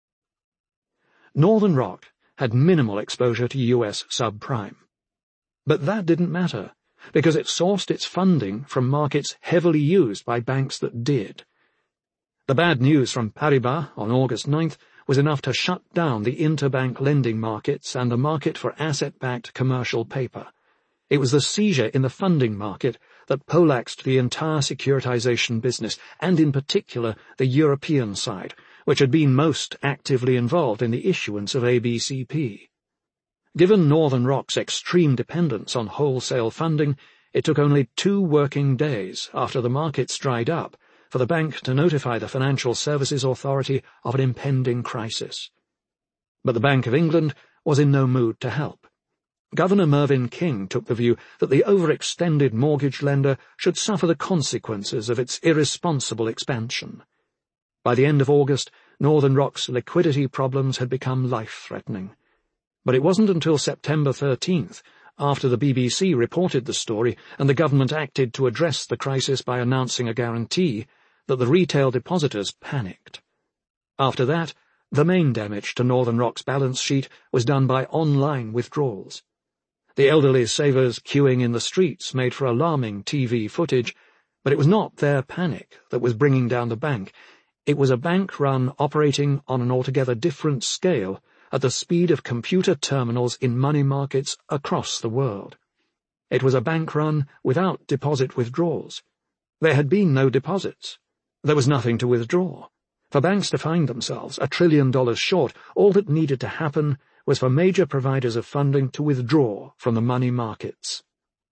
Northern Rock had minimal exposure to US subprime. But that didn't matter, because it sourced its funding from markets heavily used by banks that did. The bad news from Paribas on August 9th was enough to shut down the interbank lending markets and the market for asset-backed commercial paper. It was the seizure in the funding market that poleaxed the entire securitization business, and in particular the European side, which had been most actively involved in the issuance of ABCP. Given Northern Rock's extreme dependence on wholesale funding, it took only 2 working days after the markets dried up for the bank to notify the Financial Services Authority of an impending crisis. But the Bank of England was in no mood to help. Governor Mervyn King took the view that the overextended mortgage lender should suffer the consequences of its irresponsible expansion. By the end of August, Northern Rock's liquidity problems had become life-threatening. But it wasn't until September 13th, after the BBC reported the story and the government acted to address the crisis by announcing a guarantee, that the retail depositors panicked. After that, the main damage to Northern Rock's balance sheet was done by online withdrawals. The elderly savers queuing in the streets made for alarming TV footage, but it was not their panic that was bringing down the bank. It was a bank run operating on an altogether different scale at the speed of computer terminals in money markets across the world. It was a bank run without deposit withdrawals. There had been no deposits. There was nothing to withdraw. For banks to find themselves $1 trillion short, all that needed to happen was for major providers of funding to withdraw from the money markets.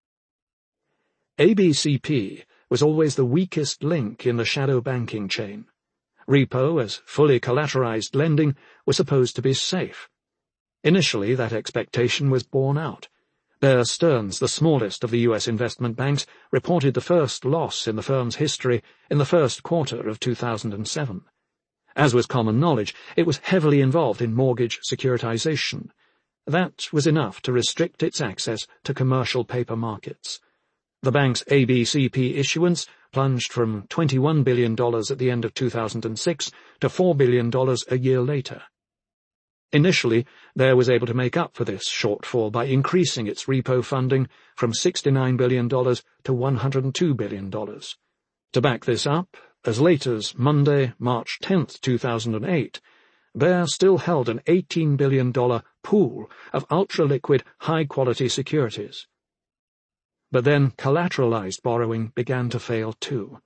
ABCP was always the weakest link in the shadow banking chain. Repo, as fully collateralized lending, was supposed to be safe. Initially, that expectation was borne out. Bear Stearns, the smallest of the U.S. investment banks, reported the first loss in the firm's history in the first quarter of 2007. As was common knowledge, it was heavily involved in mortgage securitization. That was enough to restrict its access to commercial paper markets. The bank's ABCP issuance plunged from $21 billion at the end of 2006 to $4 billion a year later. Initially, Bear was able to make up for this shortfall by increasing its repo funding from $69 billion to $102 billion. To back this up, as late as Monday, March 10, 2008, Bear still held an $18 billion pool of ultra-liquid, high-quality securities. But then collateralized borrowing began to fail too.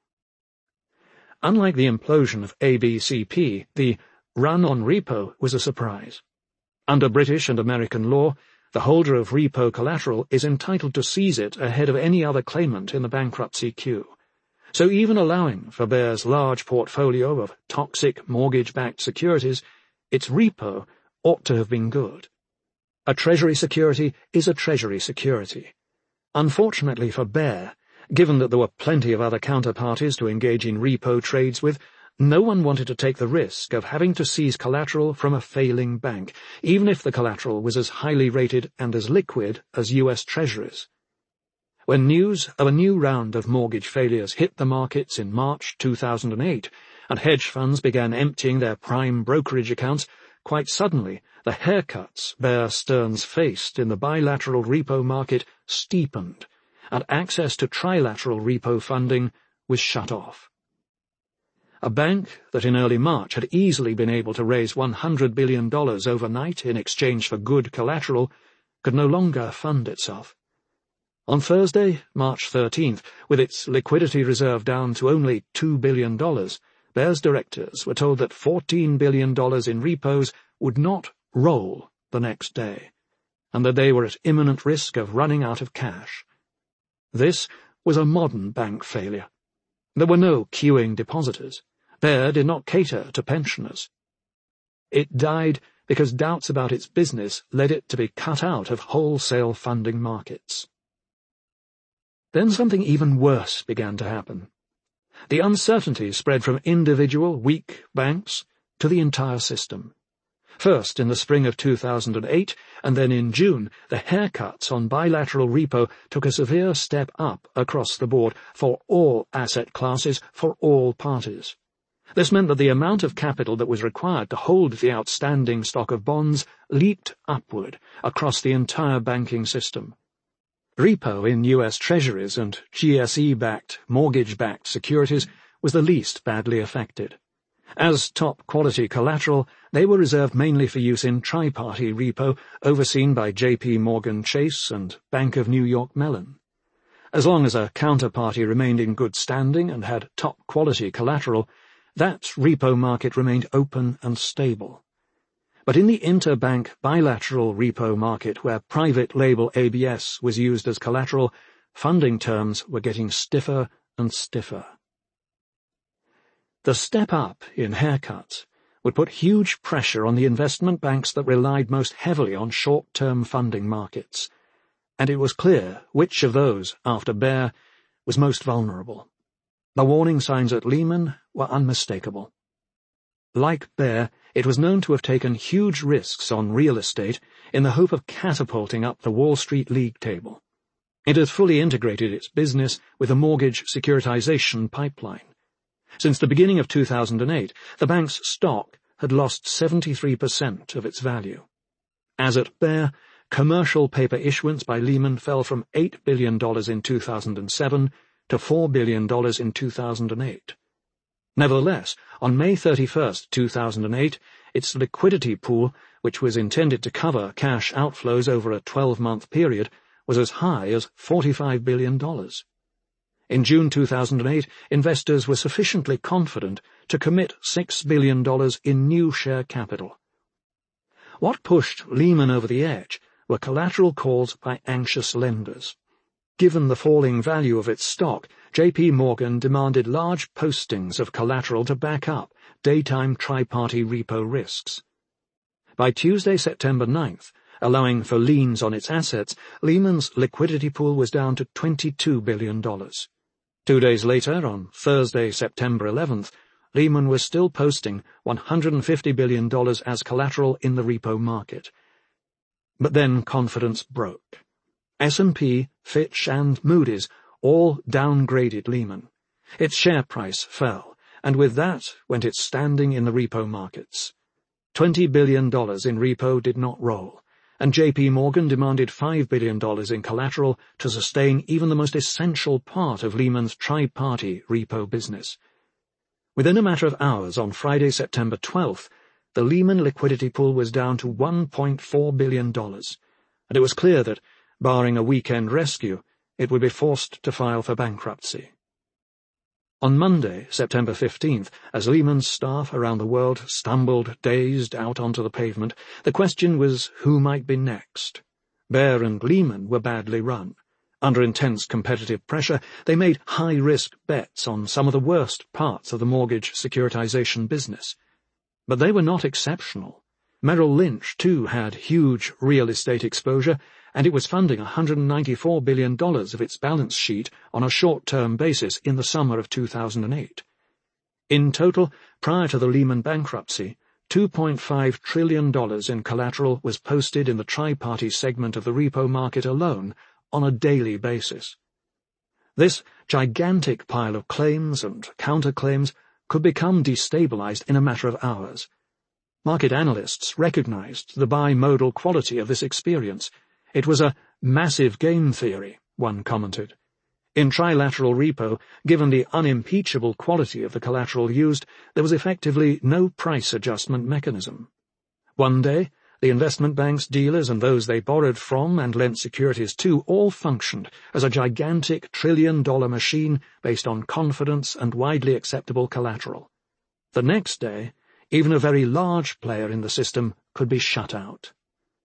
Unlike the implosion of ABCP, the run on repo was a surprise. Under British and American law, the holder of repo collateral is entitled to seize it ahead of any other claimant in the bankruptcy queue. So even allowing for Bear's large portfolio of toxic mortgage-backed securities, its repo ought to have been good. A Treasury security is a Treasury security. Unfortunately for Bear, given that there were plenty of other counterparties to engage in repo trades with, no one wanted to take the risk of having to seize collateral from a failing bank, even if the collateral was as highly rated and as liquid as U.S. Treasuries. When news of a new round of mortgage failures hit the markets in March 2008, and hedge funds began emptying their prime brokerage accounts, quite suddenly the haircuts Bear Stearns faced in the bilateral repo market steepened, and access to trilateral repo funding was shut off. A bank that in early March had easily been able to raise $100 billion overnight in exchange for good collateral could no longer fund itself. On Thursday, March 13th, with its liquidity reserve down to only $2 billion, Bear's directors were told that $14 billion in repos would not roll the next day, and that they were at imminent risk of running out of cash. This was a modern bank failure. There were no queuing depositors. Bear did not cater to pensioners. It died because doubts about its business led it to be cut out of wholesale funding markets. Then something even worse began to happen. The uncertainty spread from individual, weak banks to the entire system. First in the spring of 2008, and then in June, the haircuts on bilateral repo took a severe step up across the board for all asset classes, for all parties. This meant that the amount of capital that was required to hold the outstanding stock of bonds leaped upward across the entire banking system. Repo in U.S. Treasuries and GSE-backed, mortgage-backed securities was the least badly affected. As top-quality collateral, they were reserved mainly for use in tri-party repo overseen by J.P. Morgan Chase and Bank of New York Mellon. As long as a counterparty remained in good standing and had top-quality collateral, that repo market remained open and stable. But in the interbank bilateral repo market, where private label ABS was used as collateral, funding terms were getting stiffer and stiffer. The step up in haircuts would put huge pressure on the investment banks that relied most heavily on short-term funding markets, and it was clear which of those, after Bear, was most vulnerable. The warning signs at Lehman were unmistakable. Like Bear, it was known to have taken huge risks on real estate in the hope of catapulting up the Wall Street league table. It had fully integrated its business with a mortgage securitization pipeline. Since the beginning of 2008, the bank's stock had lost 73% of its value. As at Bear, commercial paper issuance by Lehman fell from $8 billion in 2007 to $4 billion in 2008. Nevertheless, on May 31, 2008, its liquidity pool, which was intended to cover cash outflows over a 12-month period, was as high as $45 billion. In June 2008, investors were sufficiently confident to commit $6 billion in new share capital. What pushed Lehman over the edge were collateral calls by anxious lenders. Given the falling value of its stock, J.P. Morgan demanded large postings of collateral to back up daytime tri-party repo risks. By Tuesday, September 9th, allowing for liens on its assets, Lehman's liquidity pool was down to $22 billion. 2 days later, on Thursday, September 11th, Lehman was still posting $150 billion as collateral in the repo market. But then confidence broke. S&P, Fitch, and Moody's all downgraded Lehman, Its share price fell, and with that went its standing in the repo markets. $20 billion in repo did not roll, and J.P. Morgan demanded $5 billion in collateral to sustain even the most essential part of Lehman's tri-party repo business. Within a matter of hours on Friday, September 12th, the Lehman liquidity pool was down to $1.4 billion, and it was clear that, barring a weekend rescue, it would be forced to file for bankruptcy. On Monday, September 15th, as Lehman's staff around the world stumbled dazed out onto the pavement, the question was who might be next. Bear and Lehman were badly run. Under intense competitive pressure, they made high-risk bets on some of the worst parts of the mortgage securitization business. But they were not exceptional. Merrill Lynch, too, had huge real estate exposure, and it was funding $194 billion of its balance sheet on a short-term basis in the summer of 2008. In total, prior to the Lehman bankruptcy, $2.5 trillion in collateral was posted in the tri-party segment of the repo market alone on a daily basis. This gigantic pile of claims and counterclaims could become destabilized in a matter of hours. Market analysts recognized the bimodal quality of this experience. It was a massive game theory, one commented. In trilateral repo, given the unimpeachable quality of the collateral used, there was effectively no price adjustment mechanism. One day, the investment banks, dealers, and those they borrowed from and lent securities to all functioned as a gigantic trillion-dollar machine based on confidence and widely acceptable collateral. The next day, even a very large player in the system could be shut out.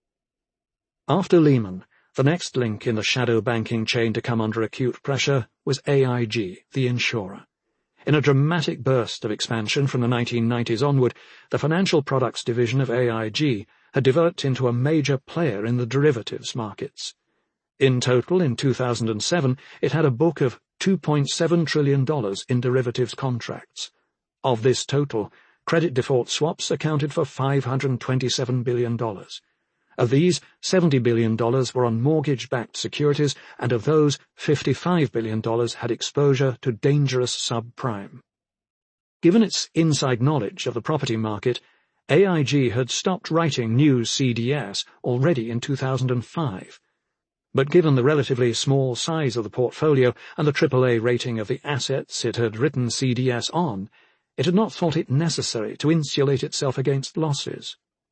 After Lehman, the next link in the shadow banking chain to come under acute pressure was AIG, the insurer. In a dramatic burst of expansion from the 1990s onward, the financial products division of AIG had developed into a major player in the derivatives markets. In total, in 2007, it had a book of $2.7 trillion in derivatives contracts. Of this total, credit default swaps accounted for $527 billion. Of these, $70 billion were on mortgage-backed securities, and of those, $55 billion had exposure to dangerous subprime. Given its inside knowledge of the property market, AIG had stopped writing new CDS already in 2005. But given the relatively small size of the portfolio and the AAA rating of the assets it had written CDS on, it had not thought it necessary to insulate itself against losses.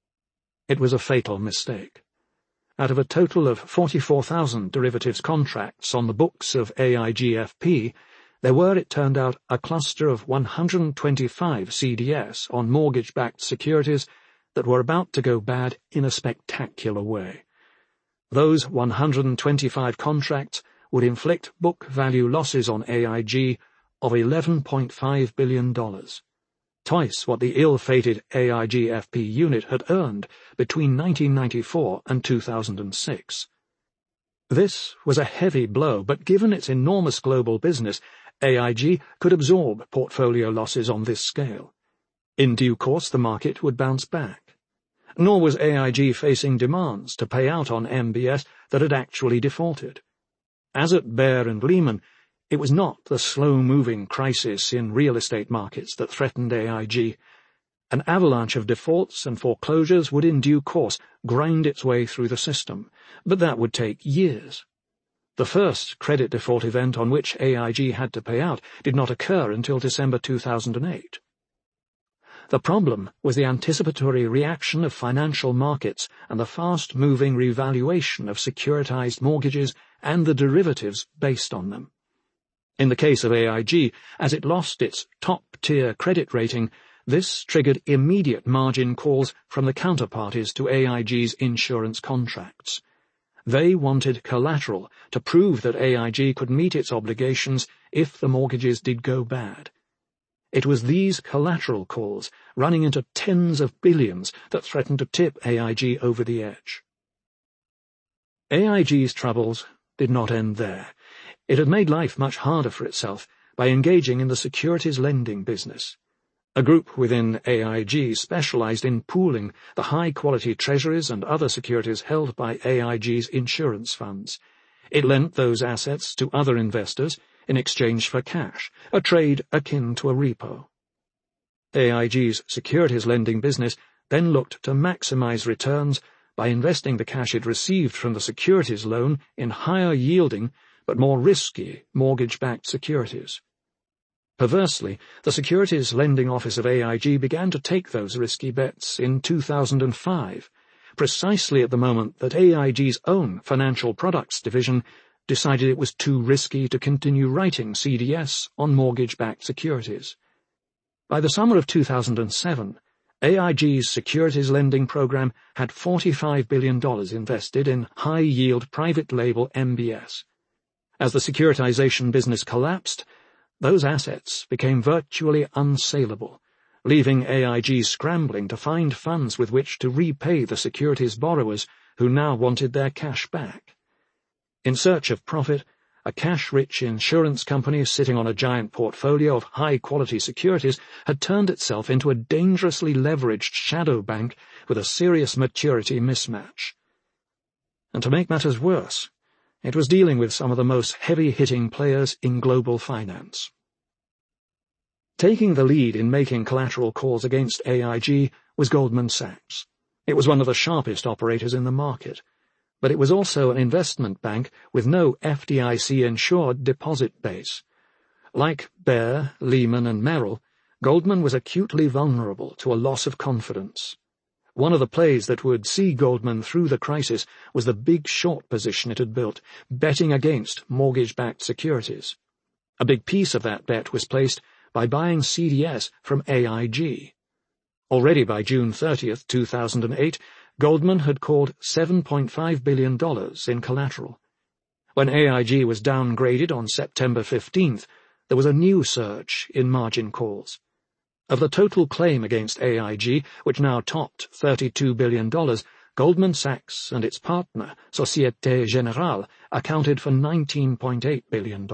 It was a fatal mistake. Out of a total of 44,000 derivatives contracts on the books of AIGFP, there were, it turned out, a cluster of 125 CDS on mortgage-backed securities that were about to go bad in a spectacular way. Those 125 contracts would inflict book value losses on AIG of $11.5 billion, twice what the ill-fated AIGFP unit had earned between 1994 and 2006. This was a heavy blow, but given its enormous global business, AIG could absorb portfolio losses on this scale. In due course, the market would bounce back. Nor was AIG facing demands to pay out on MBS that had actually defaulted. As at Bear and Lehman, it was not the slow-moving crisis in real estate markets that threatened AIG. An avalanche of defaults and foreclosures would in due course grind its way through the system, but that would take years. The first credit default event on which AIG had to pay out did not occur until December 2008. The problem was the anticipatory reaction of financial markets and the fast-moving revaluation of securitized mortgages and the derivatives based on them. In the case of AIG, as it lost its top-tier credit rating, this triggered immediate margin calls from the counterparties to AIG's insurance contracts. They wanted collateral to prove that AIG could meet its obligations if the mortgages did go bad. It was these collateral calls, running into tens of billions, that threatened to tip AIG over the edge. AIG's troubles did not end there. It had made life much harder for itself by engaging in the securities lending business. A group within AIG specialized in pooling the high-quality treasuries and other securities held by AIG's insurance funds. It lent those assets to other investors, in exchange for cash, a trade akin to a repo. AIG's securities lending business then looked to maximize returns by investing the cash it received from the securities loan in higher-yielding but more risky mortgage-backed securities. Perversely, the Securities Lending Office of AIG began to take those risky bets in 2005, precisely at the moment that AIG's own financial products division decided it was too risky to continue writing CDS on mortgage-backed securities. By the summer of 2007, AIG's securities lending program had $45 billion invested in high-yield private-label MBS. As the securitization business collapsed, those assets became virtually unsaleable, leaving AIG scrambling to find funds with which to repay the securities borrowers who now wanted their cash back. In search of profit, a cash-rich insurance company sitting on a giant portfolio of high-quality securities had turned itself into a dangerously leveraged shadow bank with a serious maturity mismatch. And to make matters worse, it was dealing with some of the most heavy-hitting players in global finance. Taking the lead in making collateral calls against AIG was Goldman Sachs. It was one of the sharpest operators in the market, but it was also an investment bank with no FDIC-insured deposit base. Like Bear, Lehman, and Merrill, Goldman was acutely vulnerable to a loss of confidence. One of the plays that would see Goldman through the crisis was the big short position it had built, betting against mortgage-backed securities. A big piece of that bet was placed by buying CDS from AIG. Already by June 30th, 2008, Goldman had called $7.5 billion in collateral. When AIG was downgraded on September 15th, there was a new surge in margin calls. Of the total claim against AIG, which now topped $32 billion, Goldman Sachs and its partner, Société Générale, accounted for $19.8 billion.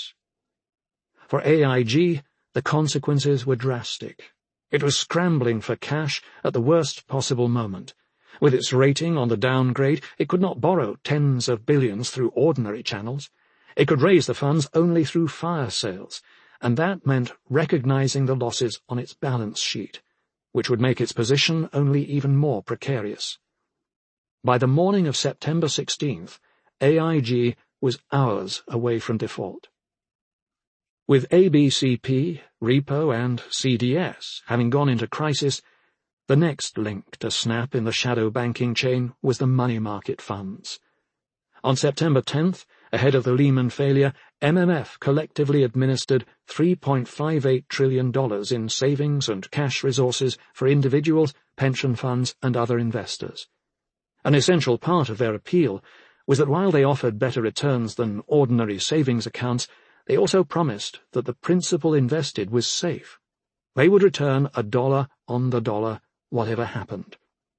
For AIG, the consequences were drastic. It was scrambling for cash at the worst possible moment. With its rating on the downgrade, it could not borrow tens of billions through ordinary channels. It could raise the funds only through fire sales, and that meant recognizing the losses on its balance sheet, which would make its position only even more precarious. By the morning of September 16th, AIG was hours away from default. With ABCP, Repo, and CDS having gone into crisis, the next link to snap in the shadow banking chain was the money market funds. On September 10th, ahead of the Lehman failure, MMF collectively administered $3.58 trillion in savings and cash resources for individuals, pension funds, and other investors. An essential part of their appeal was that while they offered better returns than ordinary savings accounts, they also promised that the principal invested was safe. They would return $1 on the dollar, whatever happened.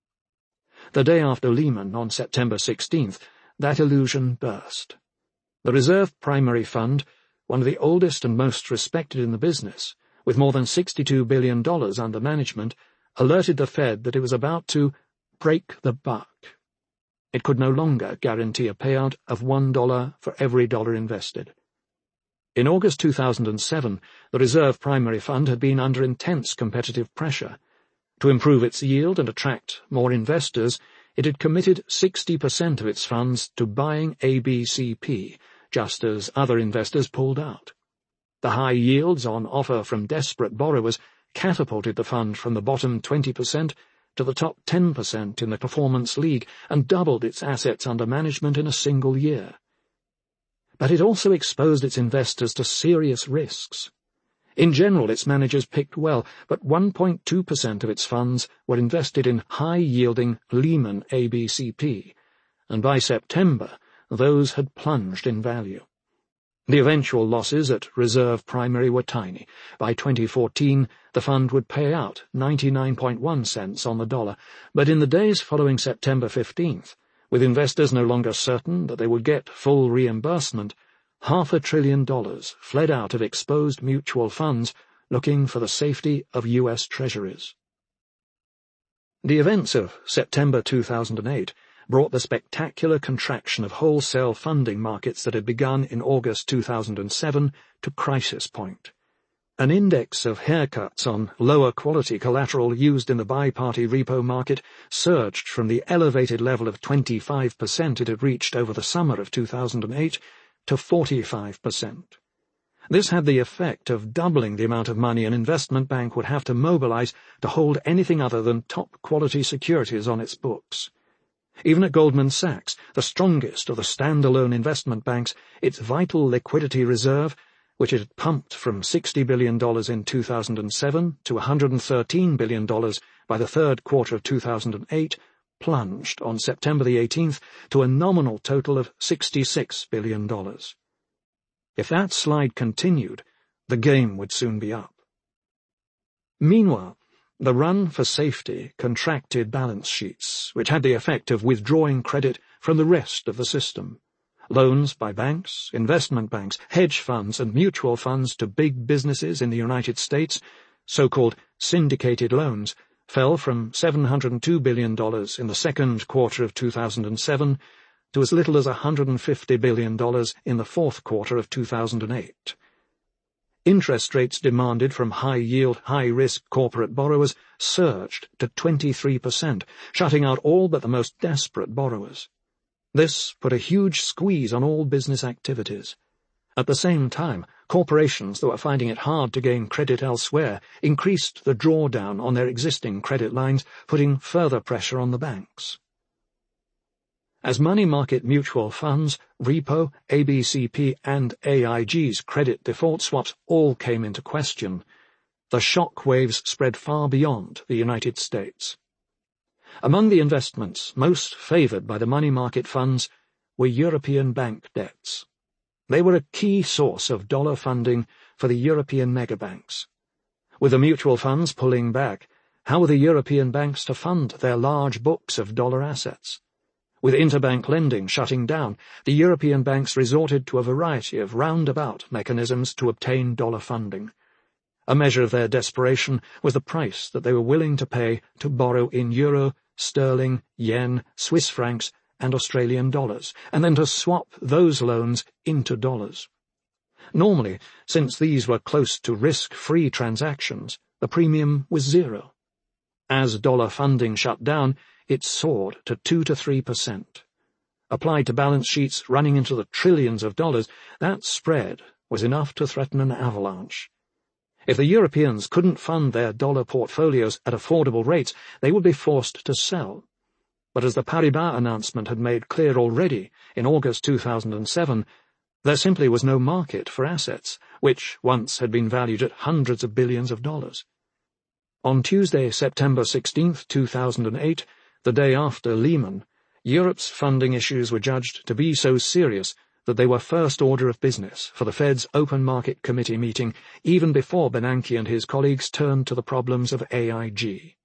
The day after Lehman, on September 16th, that illusion burst. The Reserve Primary Fund, one of the oldest and most respected in the business, with more than $62 billion under management, alerted the Fed that it was about to break the buck. It could no longer guarantee a payout of $1 for every dollar invested. In August 2007, the Reserve Primary Fund had been under intense competitive pressure. To improve its yield and attract more investors, it had committed 60% of its funds to buying ABCP, just as other investors pulled out. The high yields on offer from desperate borrowers catapulted the fund from the bottom 20% to the top 10% in the Performance League and doubled its assets under management in a single year. But it also exposed its investors to serious risks. In general, its managers picked well, but 1.2% of its funds were invested in high-yielding Lehman ABCP, and by September, those had plunged in value. The eventual losses at Reserve Primary were tiny. By 2014, the fund would pay out 99.1 cents on the dollar, but in the days following September 15th, with investors no longer certain that they would get full reimbursement, $500 billion fled out of exposed mutual funds looking for the safety of U.S. treasuries. The events of September 2008 brought the spectacular contraction of wholesale funding markets that had begun in August 2007 to crisis point. An index of haircuts on lower-quality collateral used in the bi-party repo market surged from the elevated level of 25% it had reached over the summer of 2008 to 45%. This had the effect of doubling the amount of money an investment bank would have to mobilize to hold anything other than top-quality securities on its books. Even at Goldman Sachs, the strongest of the standalone investment banks, its vital liquidity reserve, which it had pumped from $60 billion in 2007 to $113 billion by the third quarter of 2008, plunged on September the 18th to a nominal total of $66 billion. If that slide continued, the game would soon be up. Meanwhile, the run for safety contracted balance sheets, which had the effect of withdrawing credit from the rest of the system. Loans by banks, investment banks, hedge funds, and mutual funds to big businesses in the United States, so-called syndicated loans, fell from $702 billion in the second quarter of 2007 to as little as $150 billion in the fourth quarter of 2008. Interest rates demanded from high-yield, high-risk corporate borrowers surged to 23%, shutting out all but the most desperate borrowers. This put a huge squeeze on all business activities. At the same time, corporations that were finding it hard to gain credit elsewhere increased the drawdown on their existing credit lines, putting further pressure on the banks. As money market mutual funds, repo, ABCP, and AIG's credit default swaps all came into question, the shock waves spread far beyond the United States. Among the investments most favored by the money market funds were European bank debts. They were a key source of dollar funding for the European megabanks. With the mutual funds pulling back, how were the European banks to fund their large books of dollar assets? With interbank lending shutting down, the European banks resorted to a variety of roundabout mechanisms to obtain dollar funding. A measure of their desperation was the price that they were willing to pay to borrow in euro, sterling, yen, Swiss francs, and Australian dollars, and then to swap those loans into dollars. Normally, since these were close to risk-free transactions, the premium was zero. As dollar funding shut down, it soared to 2 to 3%. Applied to balance sheets running into the trillions of dollars, that spread was enough to threaten an avalanche. If the Europeans couldn't fund their dollar portfolios at affordable rates, they would be forced to sell. But as the Paribas announcement had made clear already in August 2007, there simply was no market for assets, which once had been valued at hundreds of billions of dollars. On Tuesday, September 16, 2008, the day after Lehman, Europe's funding issues were judged to be so serious that they were first order of business for the Fed's Open Market Committee meeting, even before Bernanke and his colleagues turned to the problems of AIG.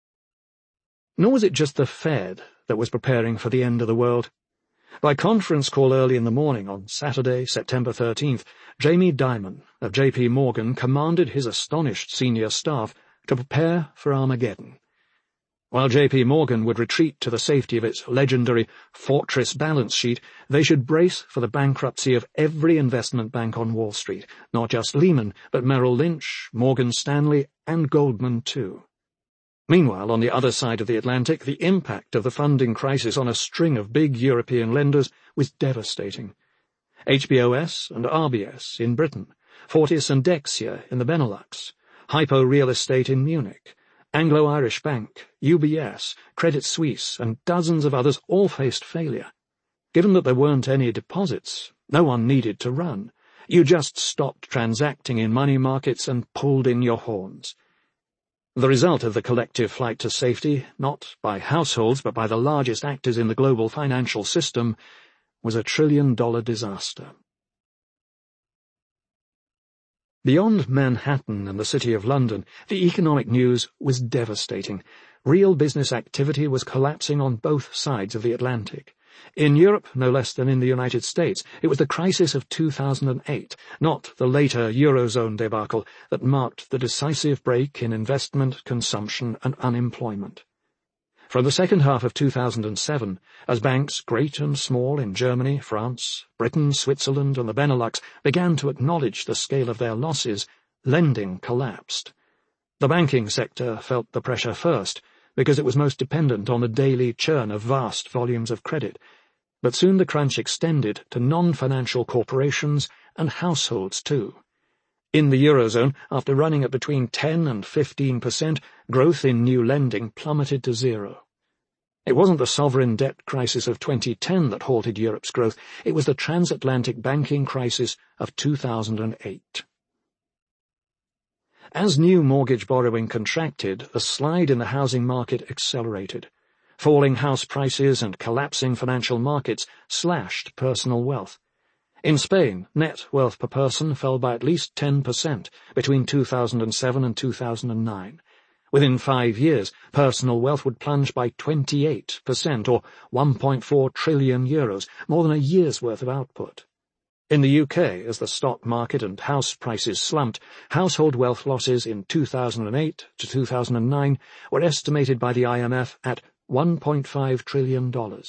Nor was it just the Fed that was preparing for the end of the world. By conference call early in the morning on Saturday, September 13th, Jamie Dimon of J.P. Morgan commanded his astonished senior staff to prepare for Armageddon. While J.P. Morgan would retreat to the safety of its legendary fortress balance sheet, they should brace for the bankruptcy of every investment bank on Wall Street, not just Lehman, but Merrill Lynch, Morgan Stanley, and Goldman too. Meanwhile, on the other side of the Atlantic, the impact of the funding crisis on a string of big European lenders was devastating. HBOS and RBS in Britain, Fortis and Dexia in the Benelux, Hypo Real Estate in Munich, Anglo-Irish Bank, UBS, Credit Suisse, and dozens of others all faced failure. Given that there weren't any deposits, no one needed to run. You just stopped transacting in money markets and pulled in your horns. The result of the collective flight to safety, not by households but by the largest actors in the global financial system, was a trillion-dollar disaster. Beyond Manhattan and the City of London, the economic news was devastating. Real business activity was collapsing on both sides of the Atlantic. In Europe, no less than in the United States, it was the crisis of 2008, not the later Eurozone debacle, that marked the decisive break in investment, consumption, and unemployment. From the second half of 2007, as banks great and small in Germany, France, Britain, Switzerland and the Benelux began to acknowledge the scale of their losses, lending collapsed. The banking sector felt the pressure first, because it was most dependent on the daily churn of vast volumes of credit, but soon the crunch extended to non-financial corporations and households too. In the Eurozone, after running at between 10 and 15%, growth in new lending plummeted to zero. It wasn't the sovereign debt crisis of 2010 that halted Europe's growth, it was the transatlantic banking crisis of 2008. As new mortgage borrowing contracted, the slide in the housing market accelerated. Falling house prices and collapsing financial markets slashed personal wealth. In Spain, net wealth per person fell by at least 10% between 2007 and 2009. Within 5 years, personal wealth would plunge by 28%, or €1.4 trillion, more than a year's worth of output. In the UK, as the stock market and house prices slumped, household wealth losses in 2008 to 2009 were estimated by the IMF at $1.5 trillion,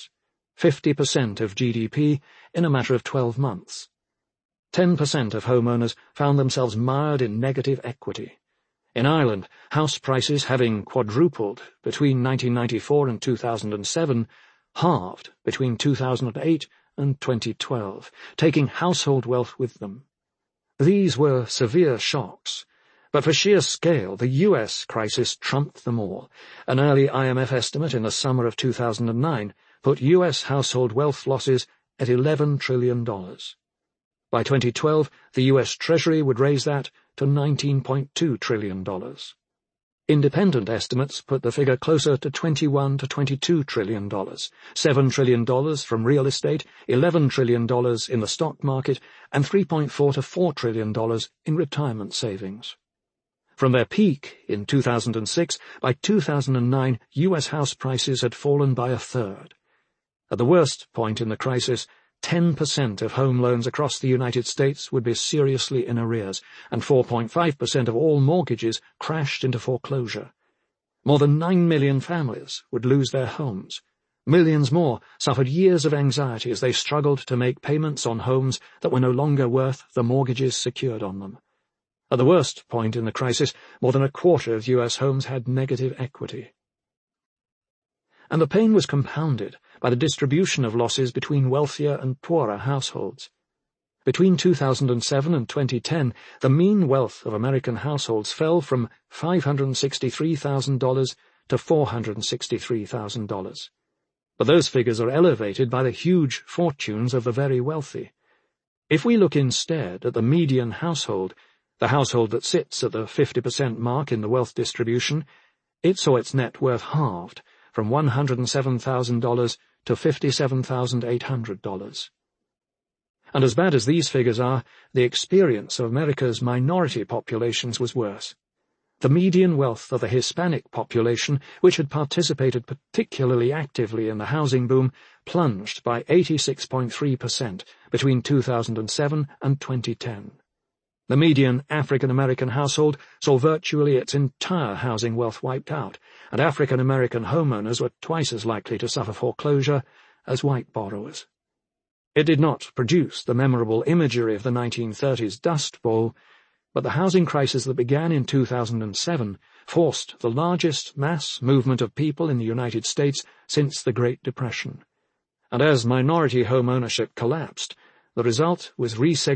50% of GDP in a matter of 12 months. 10% of homeowners found themselves mired in negative equity. In Ireland, house prices, having quadrupled between 1994 and 2007, halved between 2008 and 2012, taking household wealth with them. These were severe shocks, but for sheer scale, the US crisis trumped them all. An early IMF estimate in the summer of 2009 put US household wealth losses at $11 trillion. By 2012, the US Treasury would raise that to $19.2 trillion. Independent estimates put the figure closer to $21 to $22 trillion, $7 trillion from real estate, $11 trillion in the stock market, and $3.4 to $4 trillion in retirement savings. From their peak in 2006, by 2009, US house prices had fallen by a third. At the worst point in the crisis, 10% of home loans across the United States would be seriously in arrears, and 4.5% of all mortgages crashed into foreclosure. More than 9 million families would lose their homes. Millions more suffered years of anxiety as they struggled to make payments on homes that were no longer worth the mortgages secured on them. At the worst point in the crisis, more than a quarter of US homes had negative equity. And the pain was compounded by the distribution of losses between wealthier and poorer households. Between 2007 and 2010, the mean wealth of American households fell from $563,000 to $463,000. But those figures are elevated by the huge fortunes of the very wealthy. If we look instead at the median household, the household that sits at the 50% mark in the wealth distribution, it saw its net worth halved, from $107,000 to $57,800. And as bad as these figures are, the experience of America's minority populations was worse. The median wealth of the Hispanic population, which had participated particularly actively in the housing boom, plunged by 86.3% between 2007 and 2010. The median African-American household saw virtually its entire housing wealth wiped out, and African-American homeowners were twice as likely to suffer foreclosure as white borrowers. It did not produce the memorable imagery of the 1930s Dust Bowl, but the housing crisis that began in 2007 forced the largest mass movement of people in the United States since the Great Depression. And as minority home ownership collapsed, the result was resegregation